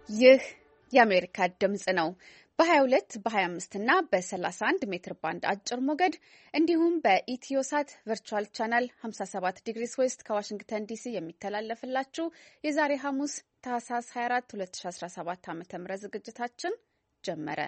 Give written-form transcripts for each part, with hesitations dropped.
ይህ የአሜሪካ ድምጽ ነው። በ22 በ25 እና በ31 ሜትር ባንድ አጭር ሞገድ እንዲሁም በኢትዮሳት ቨርቹዋል ቻናል 57 ዲግሪስ ዌስት ከዋሽንግተን ዲሲ የሚተላለፍላችሁ የዛሬ ሐሙስ ታህሳስ 24 2017 ዓ.ም ዝግጅታችን ጀመረ።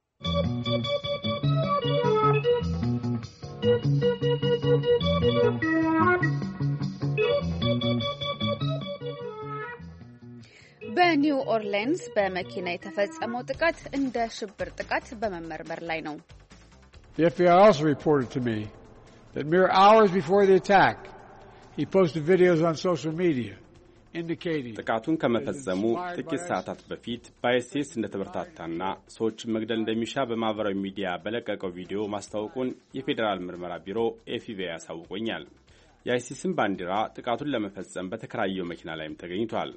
በኒው ኦርሊንስ በመኪና የተፈጸመው ጥቃት እንደ ሽብር ጥቃት በመመርመር ላይ ነው። The FBI also reported to me that mere hours before the attack, he posted videos on social media indicating ጥቃቱን ከመፈጸሙ ጥቂት ሰዓታት በፊት በአይሲስ እንደተበረታታና ሰዎችን መግደል እንደሚሻ በማህበራዊ ሚዲያ በለቀቀው ቪዲዮ ማስታወቁን የፌዴራል ምርመራ ቢሮ ኤፍቢአይ ያሳውቆኛል። የአይሲስን ባንዲራ ጥቃቱን ለመፈጸም በተከራየው መኪና ላይም ተገኝቷል።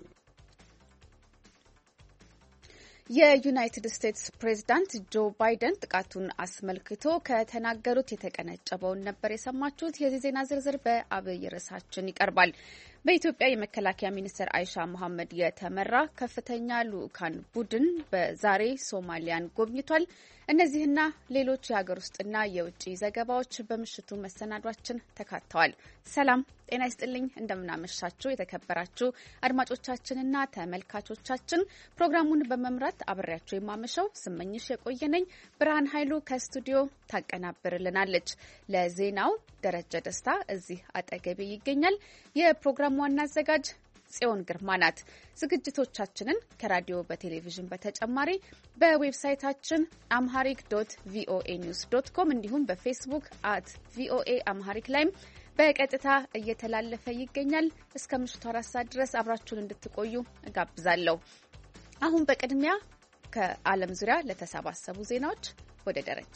የዩናይትድ ስቴትስ ፕሬዝዳንት ጆ ባይደን ጥቃቱን አስመልክቶ ከተናገሩት የተቀነጨበውን ነበር የሰማችሁት። የዚህ ዜና ዝርዝር በአብይ ርዕሳችን ይቀርባል። በኢትዮጵያ የመከላከያ ሚኒስትር አይሻ መሐመድ የተመራ ከፍተኛ ልዑካን ቡድን በዛሬ ሶማሊያን ጎብኝቷል። እነዚህና ሌሎች የሀገር ውስጥና የውጭ ዘገባዎች በምሽቱ መሰናዷችን ተካተዋል። ሰላም ጤና ይስጥልኝ። እንደምናመሻችሁ የተከበራችሁ አድማጮቻችንና ተመልካቾቻችን። ፕሮግራሙን በመምራት አብሬያችሁ የማመሸው ስመኝሽ የቆየነኝ። ብርሃን ኃይሉ ከስቱዲዮ ታቀናብርልናለች። ለዜናው ደረጀ ደስታ እዚህ አጠገቤ ይገኛል። የፕሮግራሙ ዋና አዘጋጅ ጽዮን ግርማ ናት። ዝግጅቶቻችንን ከራዲዮ በቴሌቪዥን በተጨማሪ በዌብሳይታችን amharic.voanews.com እንዲሁም በፌስቡክ @voa amharic ላይም በቀጥታ እየተላለፈ ይገኛል። እስከ ምሽቱ 4 ሰዓት ድረስ አብራችሁን እንድትቆዩ እጋብዛለሁ። አሁን በቅድሚያ ከዓለም ዙሪያ ለተሰባሰቡ ዜናዎች ወደ ደረጀ።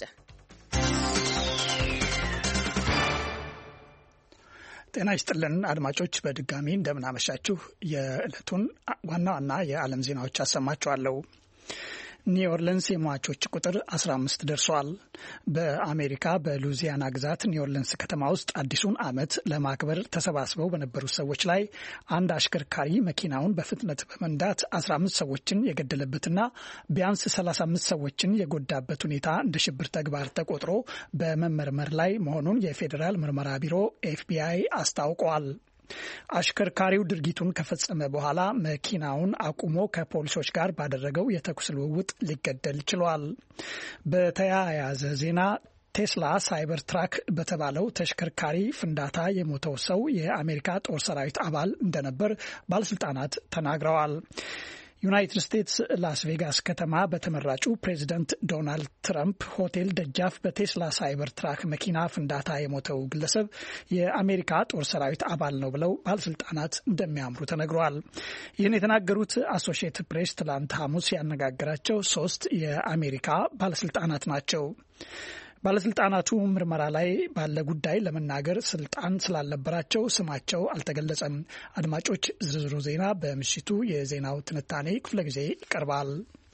ጤና ይስጥልን አድማጮች፣ በድጋሚ እንደምናመሻችሁ። የዕለቱን ዋና ዋና የዓለም ዜናዎች አሰማችኋለሁ። ኒው ኦርሊንስ የሟቾች ቁጥር 15 ደርሷል። በአሜሪካ በሉዚያና ግዛት ኒው ኦርሊንስ ከተማ ውስጥ አዲሱን ዓመት ለማክበር ተሰባስበው በነበሩ ሰዎች ላይ አንድ አሽከርካሪ መኪናውን በፍጥነት በመንዳት 15 ሰዎችን የገደለበትና ቢያንስ 35 ሰዎችን የጎዳበት ሁኔታ እንደ ሽብር ተግባር ተቆጥሮ በመመርመር ላይ መሆኑን የፌዴራል ምርመራ ቢሮ ኤፍቢአይ አስታውቋል። አሽከርካሪው ድርጊቱን ከፈጸመ በኋላ መኪናውን አቁሞ ከፖሊሶች ጋር ባደረገው የተኩስ ልውውጥ ሊገደል ችሏል። በተያያዘ ዜና ቴስላ ሳይበር ትራክ በተባለው ተሽከርካሪ ፍንዳታ የሞተው ሰው የአሜሪካ ጦር ሰራዊት አባል እንደነበር ባለስልጣናት ተናግረዋል። ዩናይትድ ስቴትስ ላስ ቬጋስ ከተማ በተመራጩ ፕሬዚደንት ዶናልድ ትራምፕ ሆቴል ደጃፍ በቴስላ ሳይበር ትራክ መኪና ፍንዳታ የሞተው ግለሰብ የአሜሪካ ጦር ሰራዊት አባል ነው ብለው ባለስልጣናት እንደሚያምሩ ተነግረዋል። ይህን የተናገሩት አሶሺየትድ ፕሬስ ትላንት ሐሙስ ያነጋገራቸው 3 የአሜሪካ ባለስልጣናት ናቸው። ባለስልጣናቱ ምርመራ ላይ ባለ ጉዳይ ለመናገር ስልጣን ስላልነበራቸው ስማቸው አልተገለጸም። አድማጮች፣ ዝርዝሩ ዜና በምሽቱ የዜናው ትንታኔ ክፍለ ጊዜ ይቀርባል።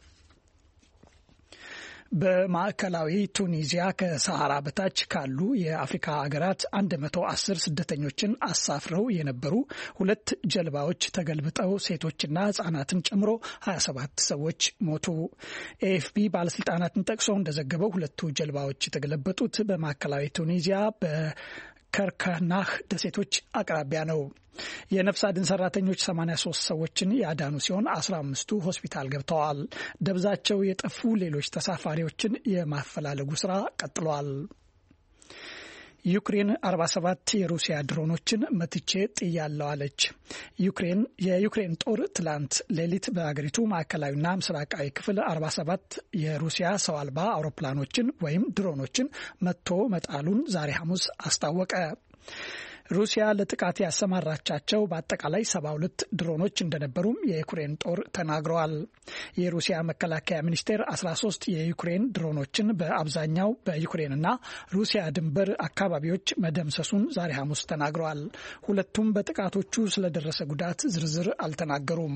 በማዕከላዊ ቱኒዚያ ከሰሃራ በታች ካሉ የአፍሪካ ሀገራት 110 ስደተኞችን አሳፍረው የነበሩ 2 ጀልባዎች ተገልብጠው ሴቶችና ሕጻናትን ጨምሮ 27 ሰዎች ሞቱ። ኤኤፍፒ ባለስልጣናትን ጠቅሶ እንደዘገበው 2 ጀልባዎች የተገለበጡት በማዕከላዊ ቱኒዚያ በከርካናህ ደሴቶች አቅራቢያ ነው። የነፍስ አድን ሰራተኞች 83 ሰዎችን ያዳኑ ሲሆን 15ቱ ሆስፒታል ገብተዋል። ደብዛቸው የጠፉ ሌሎች ተሳፋሪዎችን የማፈላለጉ ስራ ቀጥሏል። ዩክሬን 47 የሩሲያ ድሮኖችን መትቼ ጥያለሁ አለች። የዩክሬን ጦር ትላንት ሌሊት በአገሪቱ ማዕከላዊና ምስራቃዊ ክፍል 47 የሩሲያ ሰው አልባ አውሮፕላኖችን ወይም ድሮኖችን መትቶ መጣሉን ዛሬ ሐሙስ አስታወቀ። ሩሲያ ለጥቃት ያሰማራቻቸው በአጠቃላይ 72 ድሮኖች እንደነበሩም የዩክሬን ጦር ተናግረዋል። የሩሲያ መከላከያ ሚኒስቴር 13 የዩክሬን ድሮኖችን በአብዛኛው በዩክሬንና ሩሲያ ድንበር አካባቢዎች መደምሰሱን ዛሬ ሐሙስ ተናግረዋል። ሁለቱም በጥቃቶቹ ስለደረሰ ጉዳት ዝርዝር አልተናገሩም።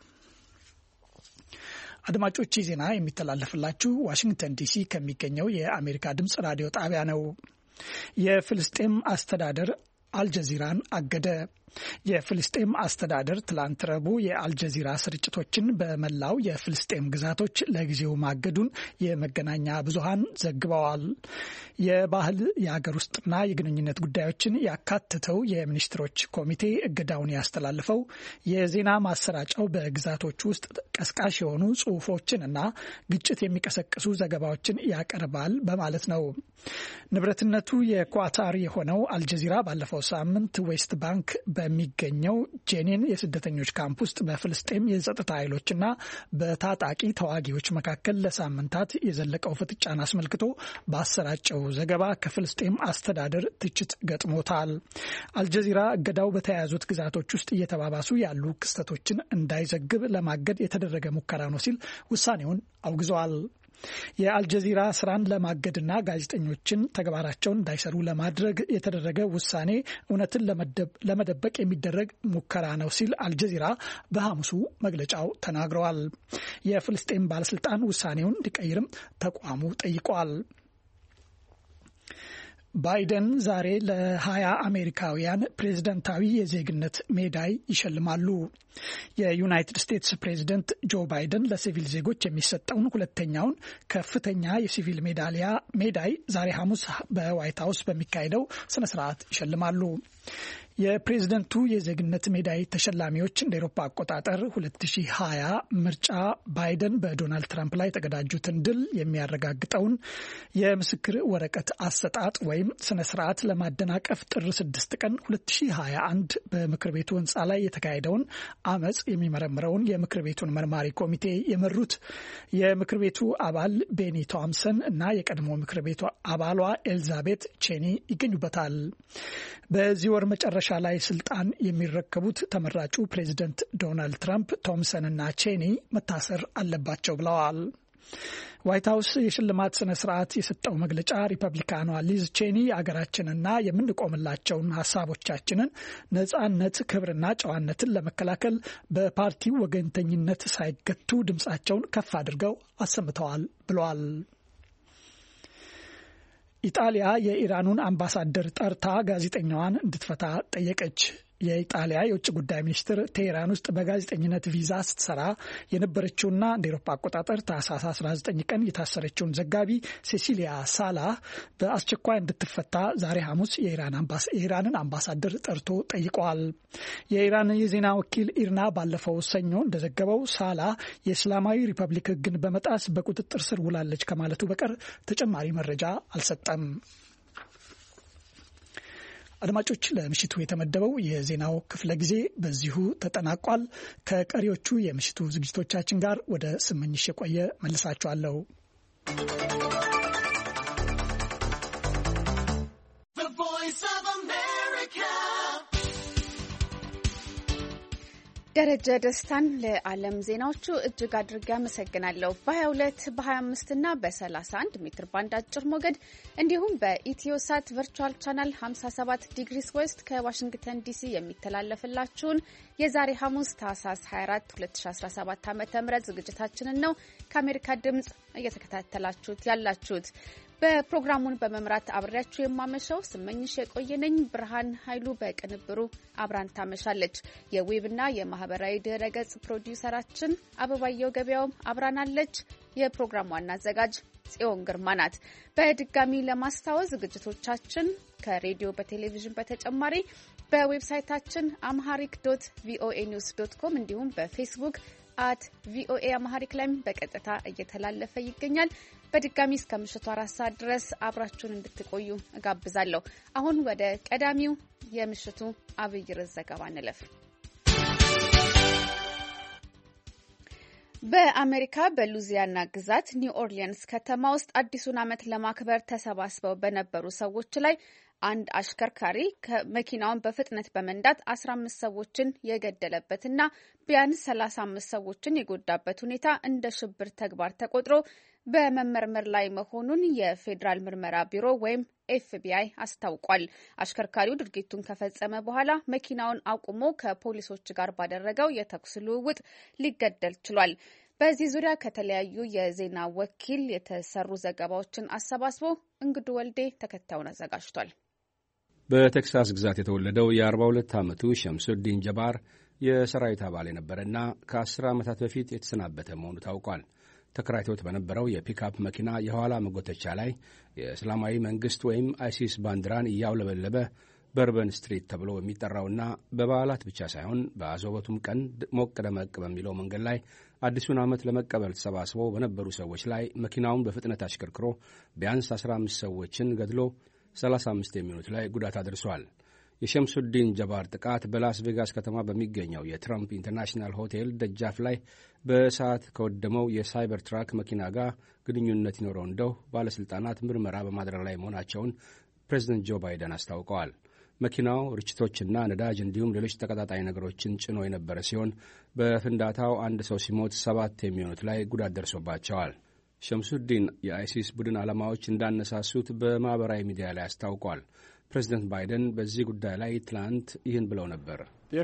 አድማጮች፣ ዜና የሚተላለፍላችሁ ዋሽንግተን ዲሲ ከሚገኘው የአሜሪካ ድምጽ ራዲዮ ጣቢያ ነው። የፍልስጤም አስተዳደር አልጀዚራን አገደ። የፍልስጤም አስተዳደር ትላንት ረቡዕ የአልጀዚራ ስርጭቶችን በመላው የፍልስጤም ግዛቶች ለጊዜው ማገዱን የመገናኛ ብዙሃን ዘግበዋል። የባህል የሀገር ውስጥና የግንኙነት ጉዳዮችን ያካተተው የሚኒስትሮች ኮሚቴ እገዳውን ያስተላልፈው የዜና ማሰራጫው በግዛቶች ውስጥ ቀስቃሽ የሆኑ ጽሑፎችን እና ግጭት የሚቀሰቅሱ ዘገባዎችን ያቀርባል በማለት ነው። ንብረትነቱ የኳታር የሆነው አልጀዚራ ባለፈው ሳምንት ዌስት ባንክ በሚገኘው ጄኒን የስደተኞች ካምፕ ውስጥ በፍልስጤም የጸጥታ ኃይሎችና በታጣቂ ተዋጊዎች መካከል ለሳምንታት የዘለቀው ፍጥጫን አስመልክቶ ባሰራጨው ዘገባ ከፍልስጤም አስተዳደር ትችት ገጥሞታል። አልጀዚራ እገዳው በተያያዙት ግዛቶች ውስጥ እየተባባሱ ያሉ ክስተቶችን እንዳይዘግብ ለማገድ የተደረገ ሙከራ ነው ሲል ውሳኔውን አውግዟል። የአልጀዚራ ስራን ለማገድና ጋዜጠኞችን ተግባራቸውን እንዳይሰሩ ለማድረግ የተደረገ ውሳኔ እውነትን ለመደበቅ የሚደረግ ሙከራ ነው ሲል አልጀዚራ በሐሙሱ መግለጫው ተናግረዋል። የፍልስጤም ባለስልጣን ውሳኔውን እንዲቀይርም ተቋሙ ጠይቋል። ባይደን ዛሬ ለ20 አሜሪካውያን ፕሬዝደንታዊ የዜግነት ሜዳይ ይሸልማሉ። የዩናይትድ ስቴትስ ፕሬዝደንት ጆ ባይደን ለሲቪል ዜጎች የሚሰጠውን ሁለተኛውን ከፍተኛ የሲቪል ሜዳይ ዛሬ ሐሙስ በዋይት ሀውስ በሚካሄደው ስነ ስርዓት ይሸልማሉ። የፕሬዝደንቱ የዜግነት ሜዳይ ተሸላሚዎች እንደ ኤሮፓ አቆጣጠር 2020 ምርጫ ባይደን በዶናልድ ትራምፕ ላይ የተቀዳጁትን ድል የሚያረጋግጠውን የምስክር ወረቀት አሰጣጥ ወይም ስነ ስርዓት ለማደናቀፍ ጥር 6 ቀን 2021 በምክር ቤቱ ህንፃ ላይ የተካሄደውን አመጽ የሚመረምረውን የምክር ቤቱን መርማሪ ኮሚቴ የመሩት የምክር ቤቱ አባል ቤኒ ቶምሰን እና የቀድሞ ምክር ቤቱ አባሏ ኤልዛቤት ቼኒ ይገኙበታል። በዚህ ወር መጨረሻ ላይ ስልጣን የሚረከቡት ተመራጩ ፕሬዝደንት ዶናልድ ትራምፕ ቶምሰን እና ቼኒ መታሰር አለባቸው ብለዋል። ዋይት ሀውስ የሽልማት ስነ ስርዓት የሰጠው መግለጫ ሪፐብሊካኗ ሊዝ ቼኒ አገራችንና የምንቆምላቸውን ሀሳቦቻችንን ነጻነት፣ ክብርና ጨዋነትን ለመከላከል በፓርቲው ወገንተኝነት ሳይገቱ ድምጻቸውን ከፍ አድርገው አሰምተዋል ብለዋል። ኢጣሊያ የኢራኑን አምባሳደር ጠርታ ጋዜጠኛዋን እንድትፈታ ጠየቀች። የኢጣሊያ የውጭ ጉዳይ ሚኒስትር ቴሄራን ውስጥ በጋዜጠኝነት ቪዛ ስትሰራ የነበረችውና እንደ ኤሮፓ አቆጣጠር ታህሳስ 19 ቀን የታሰረችውን ዘጋቢ ሴሲሊያ ሳላ በአስቸኳይ እንድትፈታ ዛሬ ሐሙስ የኢራንን አምባሳደር ጠርቶ ጠይቀዋል። የኢራን የዜና ወኪል ኢርና ባለፈው ሰኞ እንደዘገበው ሳላ የእስላማዊ ሪፐብሊክ ሕግን በመጣስ በቁጥጥር ስር ውላለች ከማለቱ በቀር ተጨማሪ መረጃ አልሰጠም። አድማጮች፣ ለምሽቱ የተመደበው የዜናው ክፍለ ጊዜ በዚሁ ተጠናቋል። ከቀሪዎቹ የምሽቱ ዝግጅቶቻችን ጋር ወደ ስመኝሽ የቆየ መልሳችኋለሁ። ደረጀ ደስታን ለዓለም ዜናዎቹ እጅግ አድርጌ አመሰግናለሁ። በ22 በ25 እና በ31 ሜትር ባንድ አጭር ሞገድ እንዲሁም በኢትዮሳት ቨርቹዋል ቻናል 57 ዲግሪስ ዌስት ከዋሽንግተን ዲሲ የሚተላለፍላችሁን የዛሬ ሐሙስ ታህሳስ 24 2017 ዓ.ም ዝግጅታችንን ነው ከአሜሪካ ድምጽ እየተከታተላችሁት ያላችሁት። በፕሮግራሙን በመምራት አብሬያችሁ የማመሸው ስመኝሽ የቆየነኝ። ብርሃን ኃይሉ በቅንብሩ አብራን ታመሻለች። የዌብና የማህበራዊ ድረገጽ ፕሮዲውሰራችን አበባየው ገበያውም አብራናለች። የፕሮግራሙ ዋና አዘጋጅ ጽዮን ግርማ ናት። በድጋሚ ለማስታወስ ዝግጅቶቻችን ከሬዲዮ በቴሌቪዥን በተጨማሪ በዌብሳይታችን amharic.voanews.com እንዲሁም በፌስቡክ @voa amharic ላይም በቀጥታ እየተላለፈ ይገኛል። በድጋሚ እስከ ምሽቱ 4 ሰዓት ድረስ አብራችሁን እንድትቆዩ እጋብዛለሁ። አሁን ወደ ቀዳሚው የምሽቱ አብይ ርዕስ ዘገባ እንለፍ። በአሜሪካ በሉዚያና ግዛት ኒው ኦርሊንስ ከተማ ውስጥ አዲሱን ዓመት ለማክበር ተሰባስበው በነበሩ ሰዎች ላይ አንድ አሽከርካሪ መኪናውን በፍጥነት በመንዳት 15 ሰዎችን የገደለበትና ቢያንስ 35 ሰዎችን የጎዳበት ሁኔታ እንደ ሽብር ተግባር ተቆጥሮ በመመርመር ላይ መሆኑን የፌዴራል ምርመራ ቢሮ ወይም FBI አስታውቋል። አሽከርካሪው ድርጊቱን ከፈጸመ በኋላ መኪናውን አቁሞ ከፖሊሶች ጋር ባደረገው የተኩስ ልውውጥ ሊገደል ችሏል። በዚህ ዙሪያ ከተለያዩ የዜና ወኪል የተሰሩ ዘገባዎችን አሰባስቦ እንግዱ ወልዴ ተከታዩን አዘጋጅቷል። በቴክሳስ ግዛት የተወለደው የ42 ዓመቱ ሸምሱዲን ጀባር የሰራዊት አባል የነበረና ከ10 ዓመታት በፊት የተሰናበተ መሆኑ ታውቋል። ተከራይቶት በነበረው የፒክአፕ መኪና የኋላ መጎተቻ ላይ የእስላማዊ መንግሥት ወይም አይሲስ ባንዲራን እያውለበለበ በርበን ስትሪት ተብሎ በሚጠራውና በበዓላት ብቻ ሳይሆን በአዘቦቱም ቀን ሞቅ ደመቅ በሚለው መንገድ ላይ አዲሱን ዓመት ለመቀበል ተሰባስበው በነበሩ ሰዎች ላይ መኪናውን በፍጥነት አሽከርክሮ ቢያንስ 15 ሰዎችን ገድሎ 35 የሚሆኑት ላይ ጉዳት አድርሷል። የሸምሱዲን ጀባር ጥቃት በላስ ቬጋስ ከተማ በሚገኘው የትራምፕ ኢንተርናሽናል ሆቴል ደጃፍ ላይ በእሳት ከወደመው የሳይበር ትራክ መኪና ጋር ግንኙነት ይኖረው እንደው ባለሥልጣናት ምርመራ በማድረግ ላይ መሆናቸውን ፕሬዚደንት ጆ ባይደን አስታውቀዋል። መኪናው ርችቶችና ነዳጅ እንዲሁም ሌሎች ተቀጣጣይ ነገሮችን ጭኖ የነበረ ሲሆን በፍንዳታው አንድ ሰው ሲሞት 7 የሚሆኑት ላይ ጉዳት ደርሶባቸዋል። ሸምሱዲን የአይሲስ ቡድን ዓላማዎች እንዳነሳሱት በማኅበራዊ ሚዲያ ላይ አስታውቋል። ፕሬዚደንት ባይደን በዚህ ጉዳይ ላይ ትላንት ይህን ብለው ነበር።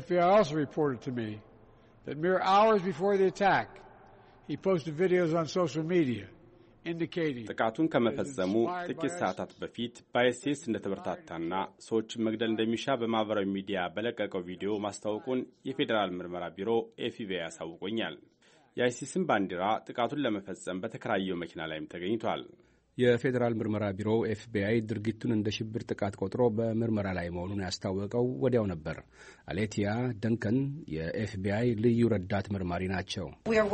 ጥቃቱን ከመፈጸሙ ጥቂት ሰዓታት በፊት በአይሲስ እንደተበረታታና ሰዎችን መግደል እንደሚሻ በማኅበራዊ ሚዲያ በለቀቀው ቪዲዮ ማስታወቁን የፌዴራል ምርመራ ቢሮ ኤፍቢአይ ያሳውቆኛል። የአይሲስን ባንዲራ ጥቃቱን ለመፈጸም በተከራየው መኪና ላይም ተገኝቷል። የፌዴራል ምርመራ ቢሮ ኤፍቢአይ ድርጊቱን እንደ ሽብር ጥቃት ቆጥሮ በምርመራ ላይ መሆኑን ያስታወቀው ወዲያው ነበር። አሌቲያ ደንከን የኤፍቢአይ ልዩ ረዳት መርማሪ ናቸው።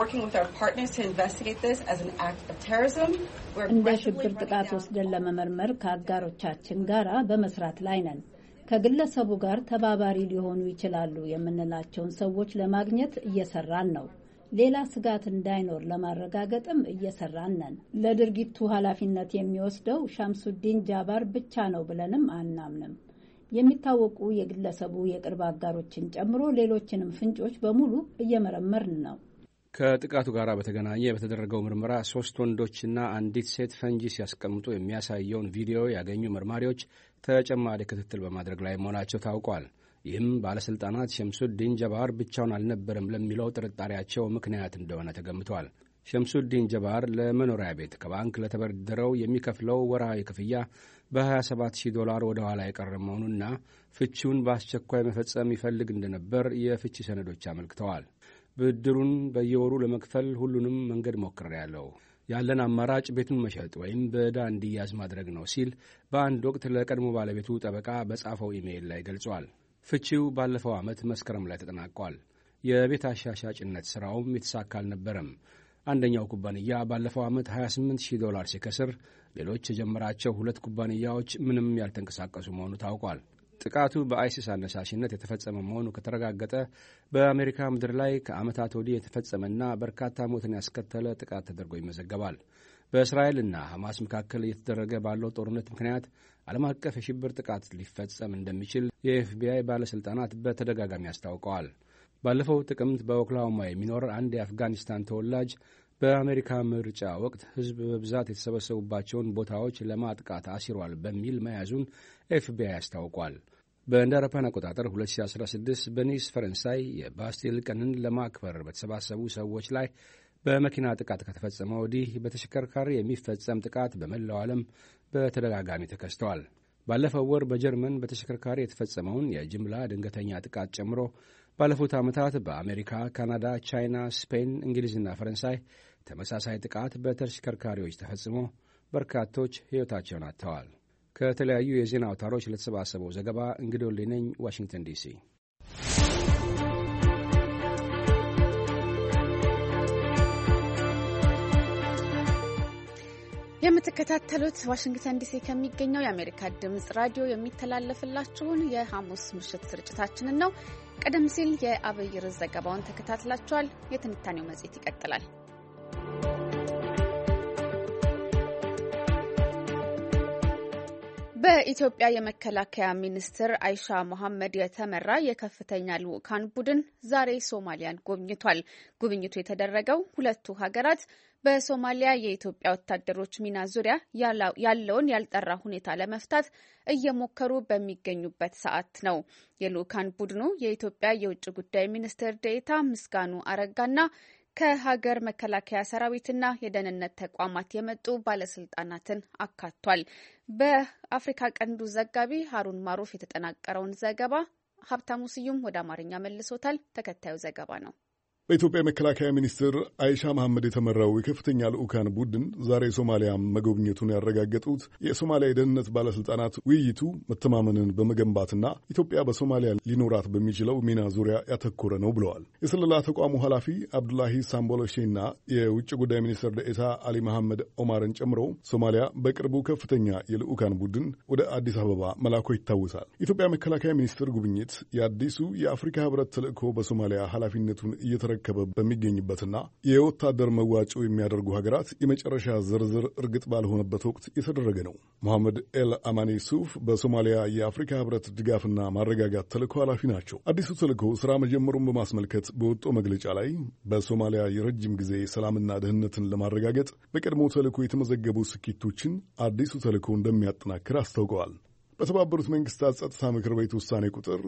እንደ ሽብር ጥቃት ወስደን ለመመርመር ከአጋሮቻችን ጋር በመስራት ላይ ነን። ከግለሰቡ ጋር ተባባሪ ሊሆኑ ይችላሉ የምንላቸውን ሰዎች ለማግኘት እየሰራን ነው። ሌላ ስጋት እንዳይኖር ለማረጋገጥም እየሰራን ነን። ለድርጊቱ ኃላፊነት የሚወስደው ሻምሱዲን ጃባር ብቻ ነው ብለንም አናምንም። የሚታወቁ የግለሰቡ የቅርብ አጋሮችን ጨምሮ ሌሎችንም ፍንጮች በሙሉ እየመረመርን ነው። ከጥቃቱ ጋር በተገናኘ በተደረገው ምርመራ 3 ወንዶችና አንዲት ሴት ፈንጂ ሲያስቀምጡ የሚያሳየውን ቪዲዮ ያገኙ መርማሪዎች ተጨማሪ ክትትል በማድረግ ላይ መሆናቸው ታውቋል። ይህም ባለሥልጣናት ሸምሱዲን ጀባር ብቻውን አልነበረም ለሚለው ጥርጣሬያቸው ምክንያት እንደሆነ ተገምቷል። ሸምሱዲን ጀባር ለመኖሪያ ቤት ከባንክ ለተበደረው የሚከፍለው ወርሃዊ ክፍያ $27,000 ወደ ኋላ የቀረ መሆኑና ፍቺውን በአስቸኳይ መፈጸም ይፈልግ እንደነበር የፍቺ ሰነዶች አመልክተዋል። ብድሩን በየወሩ ለመክፈል ሁሉንም መንገድ ሞክሬያለሁ። ያለን አማራጭ ቤቱን መሸጥ ወይም በዕዳ እንዲያዝ ማድረግ ነው ሲል በአንድ ወቅት ለቀድሞ ባለቤቱ ጠበቃ በጻፈው ኢሜይል ላይ ገልጿል። ፍቺው ባለፈው ዓመት መስከረም ላይ ተጠናቋል። የቤት አሻሻጭነት ሥራውም የተሳካ አልነበረም። አንደኛው ኩባንያ ባለፈው ዓመት $28,000 ሲከስር፣ ሌሎች የጀመራቸው 2 ኩባንያዎች ምንም ያልተንቀሳቀሱ መሆኑ ታውቋል። ጥቃቱ በአይሲስ አነሳሽነት የተፈጸመ መሆኑ ከተረጋገጠ በአሜሪካ ምድር ላይ ከዓመታት ወዲህ የተፈጸመና በርካታ ሞትን ያስከተለ ጥቃት ተደርጎ ይመዘገባል። በእስራኤልና ሐማስ መካከል እየተደረገ ባለው ጦርነት ምክንያት ዓለም አቀፍ የሽብር ጥቃት ሊፈጸም እንደሚችል የኤፍቢአይ ባለሥልጣናት በተደጋጋሚ አስታውቀዋል። ባለፈው ጥቅምት በኦክላሆማ የሚኖር አንድ የአፍጋኒስታን ተወላጅ በአሜሪካ ምርጫ ወቅት ሕዝብ በብዛት የተሰበሰቡባቸውን ቦታዎች ለማጥቃት አሲሯል በሚል መያዙን ኤፍቢአይ አስታውቋል። በእንደ አውሮፓውያን አቆጣጠር 2016 በኒስ ፈረንሳይ የባስቲል ቀንን ለማክበር በተሰባሰቡ ሰዎች ላይ በመኪና ጥቃት ከተፈጸመ ወዲህ በተሽከርካሪ የሚፈጸም ጥቃት በመላው ዓለም በተደጋጋሚ ተከስተዋል። ባለፈው ወር በጀርመን በተሽከርካሪ የተፈጸመውን የጅምላ ድንገተኛ ጥቃት ጨምሮ ባለፉት ዓመታት በአሜሪካ፣ ካናዳ፣ ቻይና፣ ስፔን፣ እንግሊዝና ፈረንሳይ ተመሳሳይ ጥቃት በተሽከርካሪዎች ተፈጽሞ በርካቶች ሕይወታቸውን አጥተዋል። ከተለያዩ የዜና አውታሮች ለተሰባሰበው ዘገባ እንግዶልኔ ነኝ፣ ዋሽንግተን ዲሲ። የምትከታተሉት ዋሽንግተን ዲሲ ከሚገኘው የአሜሪካ ድምጽ ራዲዮ የሚተላለፍላችሁን የሐሙስ ምሽት ስርጭታችንን ነው። ቀደም ሲል የአብይ ርዕስ ዘገባውን ተከታትላችኋል። የትንታኔው መጽሔት ይቀጥላል። በኢትዮጵያ የመከላከያ ሚኒስትር አይሻ መሐመድ የተመራ የከፍተኛ ልዑካን ቡድን ዛሬ ሶማሊያን ጎብኝቷል። ጉብኝቱ የተደረገው ሁለቱ ሀገራት በሶማሊያ የኢትዮጵያ ወታደሮች ሚና ዙሪያ ያለውን ያልጠራ ሁኔታ ለመፍታት እየሞከሩ በሚገኙበት ሰዓት ነው። የልዑካን ቡድኑ የኢትዮጵያ የውጭ ጉዳይ ሚኒስትር ዴኤታ ምስጋኑ አረጋና ከሀገር መከላከያ ሰራዊትና የደህንነት ተቋማት የመጡ ባለስልጣናትን አካቷል። በአፍሪካ ቀንዱ ዘጋቢ ሀሩን ማሩፍ የተጠናቀረውን ዘገባ ሀብታሙ ስዩም ወደ አማርኛ መልሶታል። ተከታዩ ዘገባ ነው። በኢትዮጵያ መከላከያ ሚኒስትር አይሻ መሐመድ የተመራው የከፍተኛ ልዑካን ቡድን ዛሬ ሶማሊያ መጎብኘቱን ያረጋገጡት የሶማሊያ የደህንነት ባለስልጣናት ውይይቱ መተማመንን በመገንባትና ኢትዮጵያ በሶማሊያ ሊኖራት በሚችለው ሚና ዙሪያ ያተኮረ ነው ብለዋል። የስለላ ተቋሙ ኃላፊ አብዱላሂ ሳምቦሎሼና የውጭ ጉዳይ ሚኒስትር ደኤታ አሊ መሐመድ ኦማርን ጨምሮ ሶማሊያ በቅርቡ ከፍተኛ የልዑካን ቡድን ወደ አዲስ አበባ መላኮ ይታወሳል። የኢትዮጵያ መከላከያ ሚኒስትር ጉብኝት የአዲሱ የአፍሪካ ህብረት ተልዕኮ በሶማሊያ ኃላፊነቱን እየተረከበ በሚገኝበትና የወታደር መዋጮ የሚያደርጉ ሀገራት የመጨረሻ ዝርዝር እርግጥ ባልሆነበት ወቅት የተደረገ ነው። መሐመድ ኤል አማኒ ሱፍ በሶማሊያ የአፍሪካ ህብረት ድጋፍና ማረጋጋት ተልዕኮ ኃላፊ ናቸው። አዲሱ ተልዕኮ ስራ መጀመሩን በማስመልከት በወጣው መግለጫ ላይ በሶማሊያ የረጅም ጊዜ ሰላምና ደህንነትን ለማረጋገጥ በቀድሞ ተልዕኮ የተመዘገቡ ስኬቶችን አዲሱ ተልዕኮ እንደሚያጠናክር አስታውቀዋል። በተባበሩት መንግስታት ጸጥታ ምክር ቤት ውሳኔ ቁጥር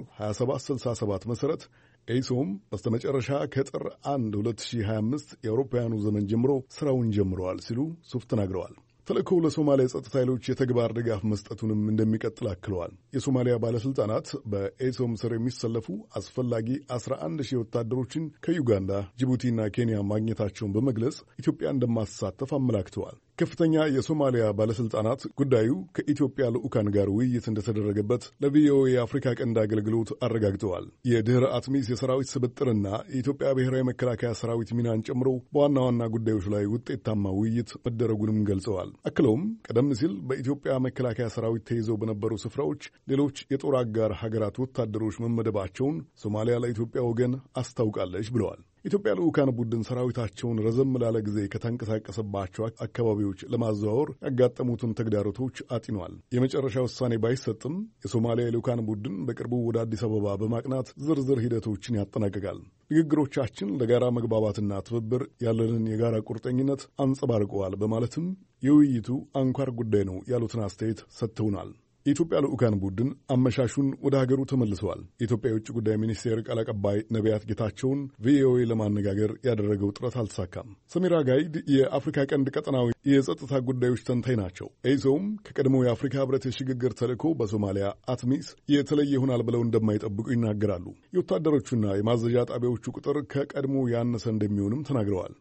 2767 መሠረት ኤሶም በስተመጨረሻ ከጥር 1 2025 የአውሮፓውያኑ ዘመን ጀምሮ ስራውን ጀምረዋል ሲሉ ሱፍ ተናግረዋል። ተልእኮው ለሶማሊያ የጸጥታ ኃይሎች የተግባር ድጋፍ መስጠቱንም እንደሚቀጥል አክለዋል። የሶማሊያ ባለሥልጣናት በኤሶም ስር የሚሰለፉ አስፈላጊ 11,000 ወታደሮችን ከዩጋንዳ፣ ጅቡቲና ኬንያ ማግኘታቸውን በመግለጽ ኢትዮጵያ እንደማትሳተፍ አመላክተዋል። ከፍተኛ የሶማሊያ ባለሥልጣናት ጉዳዩ ከኢትዮጵያ ልዑካን ጋር ውይይት እንደተደረገበት ለቪኦኤ የአፍሪካ ቀንድ አገልግሎት አረጋግጠዋል። የድኅረ አትሚስ የሰራዊት ስብጥርና የኢትዮጵያ ብሔራዊ መከላከያ ሰራዊት ሚናን ጨምሮ በዋና ዋና ጉዳዮች ላይ ውጤታማ ውይይት መደረጉንም ገልጸዋል። አክለውም ቀደም ሲል በኢትዮጵያ መከላከያ ሰራዊት ተይዘው በነበሩ ስፍራዎች ሌሎች የጦር አጋር ሀገራት ወታደሮች መመደባቸውን ሶማሊያ ለኢትዮጵያ ወገን አስታውቃለች ብለዋል። ኢትዮጵያ ልዑካን ቡድን ሰራዊታቸውን ረዘም ላለ ጊዜ ከተንቀሳቀሰባቸው አካባቢዎች ለማዘዋወር ያጋጠሙትን ተግዳሮቶች አጢኗል። የመጨረሻ ውሳኔ ባይሰጥም የሶማሊያ የልዑካን ቡድን በቅርቡ ወደ አዲስ አበባ በማቅናት ዝርዝር ሂደቶችን ያጠናቅቃል። ንግግሮቻችን ለጋራ መግባባትና ትብብር ያለንን የጋራ ቁርጠኝነት አንጸባርቀዋል በማለትም የውይይቱ አንኳር ጉዳይ ነው ያሉትን አስተያየት ሰጥተውናል። የኢትዮጵያ ልዑካን ቡድን አመሻሹን ወደ ሀገሩ ተመልሰዋል። የኢትዮጵያ የውጭ ጉዳይ ሚኒስቴር ቃል አቀባይ ነቢያት ጌታቸውን ቪኦኤ ለማነጋገር ያደረገው ጥረት አልተሳካም። ሰሚራ ጋይድ የአፍሪካ ቀንድ ቀጠናዊ የጸጥታ ጉዳዮች ተንታኝ ናቸው። ኤሶም ከቀድሞው የአፍሪካ ህብረት የሽግግር ተልዕኮ በሶማሊያ አትሚስ የተለየ ይሆናል ብለው እንደማይጠብቁ ይናገራሉ። የወታደሮቹና የማዘዣ ጣቢያዎቹ ቁጥር ከቀድሞ ያነሰ እንደሚሆንም ተናግረዋል።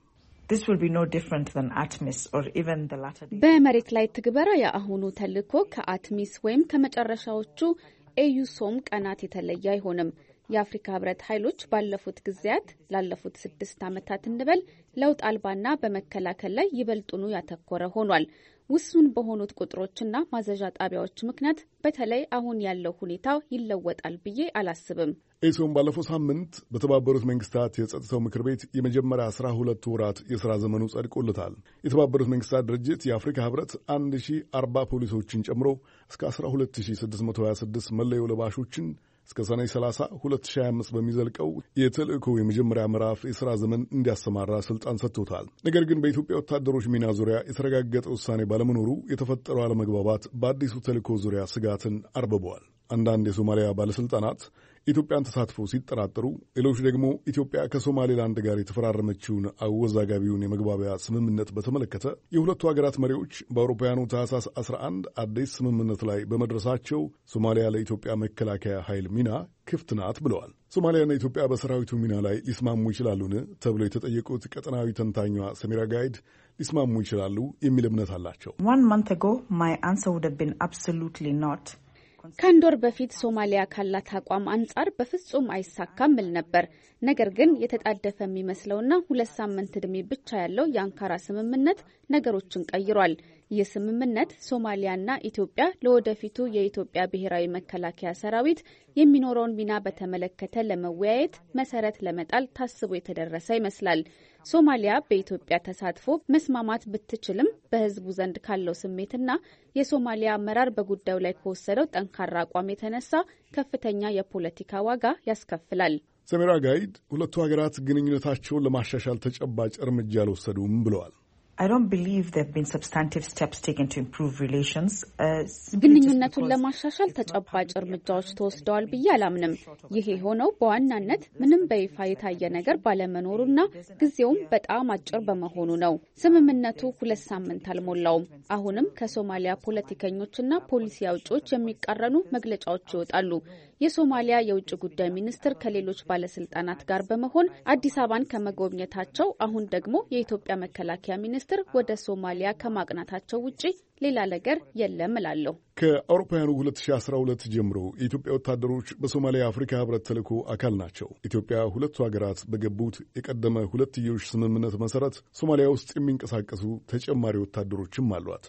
በመሬት ላይ ትግበራ የአሁኑ ተልዕኮ ከአትሚስ ወይም ከመጨረሻዎቹ ኤዩሶም ቀናት የተለየ አይሆንም። የአፍሪካ ህብረት ኃይሎች ባለፉት ጊዜያት ላለፉት 6 ዓመታት እንበል ለውጥ አልባና በመከላከል ላይ ይበልጡኑ ያተኮረ ሆኗል። ውሱን በሆኑት ቁጥሮችና ማዘዣ ጣቢያዎች ምክንያት በተለይ አሁን ያለው ሁኔታ ይለወጣል ብዬ አላስብም። ኤሶም ባለፈው ሳምንት በተባበሩት መንግስታት የጸጥታው ምክር ቤት የመጀመሪያ 12 ወራት የሥራ ዘመኑ ጸድቆለታል። የተባበሩት መንግስታት ድርጅት የአፍሪካ ህብረት 1040 ፖሊሶችን ጨምሮ እስከ 12626 መለዮ ለባሾችን እስከ ሰኔ 30 2025 በሚዘልቀው የተልእኮ የመጀመሪያ ምዕራፍ የሥራ ዘመን እንዲያሰማራ ስልጣን ሰጥቶታል። ነገር ግን በኢትዮጵያ ወታደሮች ሚና ዙሪያ የተረጋገጠ ውሳኔ ባለመኖሩ የተፈጠረው አለመግባባት በአዲሱ ተልእኮ ዙሪያ ስጋትን አርብበዋል። አንዳንድ የሶማሊያ ባለሥልጣናት ኢትዮጵያን ተሳትፎ ሲጠራጠሩ፣ ሌሎች ደግሞ ኢትዮጵያ ከሶማሌላንድ ጋር የተፈራረመችውን አወዛጋቢውን የመግባቢያ ስምምነት በተመለከተ የሁለቱ ሀገራት መሪዎች በአውሮፓውያኑ ታህሳስ 11 አዲስ ስምምነት ላይ በመድረሳቸው ሶማሊያ ለኢትዮጵያ መከላከያ ኃይል ሚና ክፍት ናት ብለዋል። ሶማሊያና ኢትዮጵያ በሰራዊቱ ሚና ላይ ሊስማሙ ይችላሉን ተብለው የተጠየቁት ቀጠናዊ ተንታኟ ሰሚራ ጋይድ ሊስማሙ ይችላሉ የሚል እምነት አላቸው። ከአንድ ወር በፊት ሶማሊያ ካላት አቋም አንጻር በፍጹም አይሳካም ብል ነበር። ነገር ግን የተጣደፈ የሚመስለውና 2 ሳምንት ዕድሜ ብቻ ያለው የአንካራ ስምምነት ነገሮችን ቀይሯል። ይህ ስምምነት ሶማሊያና ኢትዮጵያ ለወደፊቱ የኢትዮጵያ ብሔራዊ መከላከያ ሰራዊት የሚኖረውን ሚና በተመለከተ ለመወያየት መሰረት ለመጣል ታስቦ የተደረሰ ይመስላል። ሶማሊያ በኢትዮጵያ ተሳትፎ መስማማት ብትችልም በሕዝቡ ዘንድ ካለው ስሜትና የሶማሊያ አመራር በጉዳዩ ላይ ከወሰደው ጠንካራ አቋም የተነሳ ከፍተኛ የፖለቲካ ዋጋ ያስከፍላል። ሰሜራ ጋይድ ሁለቱ ሀገራት ግንኙነታቸውን ለማሻሻል ተጨባጭ እርምጃ አልወሰዱም ብለዋል። I don't believe there have been substantive steps taken to improve relations. ግንኙነቱን ለማሻሻል ተጨባጭ እርምጃዎች ተወስደዋል ብዬ አላምንም። ይሄ ሆነው በዋናነት ምንም በይፋ የታየ ነገር ባለመኖሩና ጊዜውም በጣም አጭር በመሆኑ ነው። ስምምነቱ 2 ሳምንት አልሞላውም። አሁንም ከሶማሊያ ፖለቲከኞችና ፖሊሲ አውጪዎች የሚቃረኑ መግለጫዎች ይወጣሉ። የሶማሊያ የውጭ ጉዳይ ሚኒስትር ከሌሎች ባለስልጣናት ጋር በመሆን አዲስ አበባን ከመጎብኘታቸው አሁን ደግሞ የኢትዮጵያ መከላከያ ሚኒስትር ወደ ሶማሊያ ከማቅናታቸው ውጪ ሌላ ነገር የለም እላለሁ። ከአውሮፓውያኑ 2012 ጀምሮ የኢትዮጵያ ወታደሮች በሶማሊያ አፍሪካ ህብረት ተልዕኮ አካል ናቸው። ኢትዮጵያ ሁለቱ ሀገራት በገቡት የቀደመ ሁለትዮሽ ስምምነት መሰረት ሶማሊያ ውስጥ የሚንቀሳቀሱ ተጨማሪ ወታደሮችም አሏት።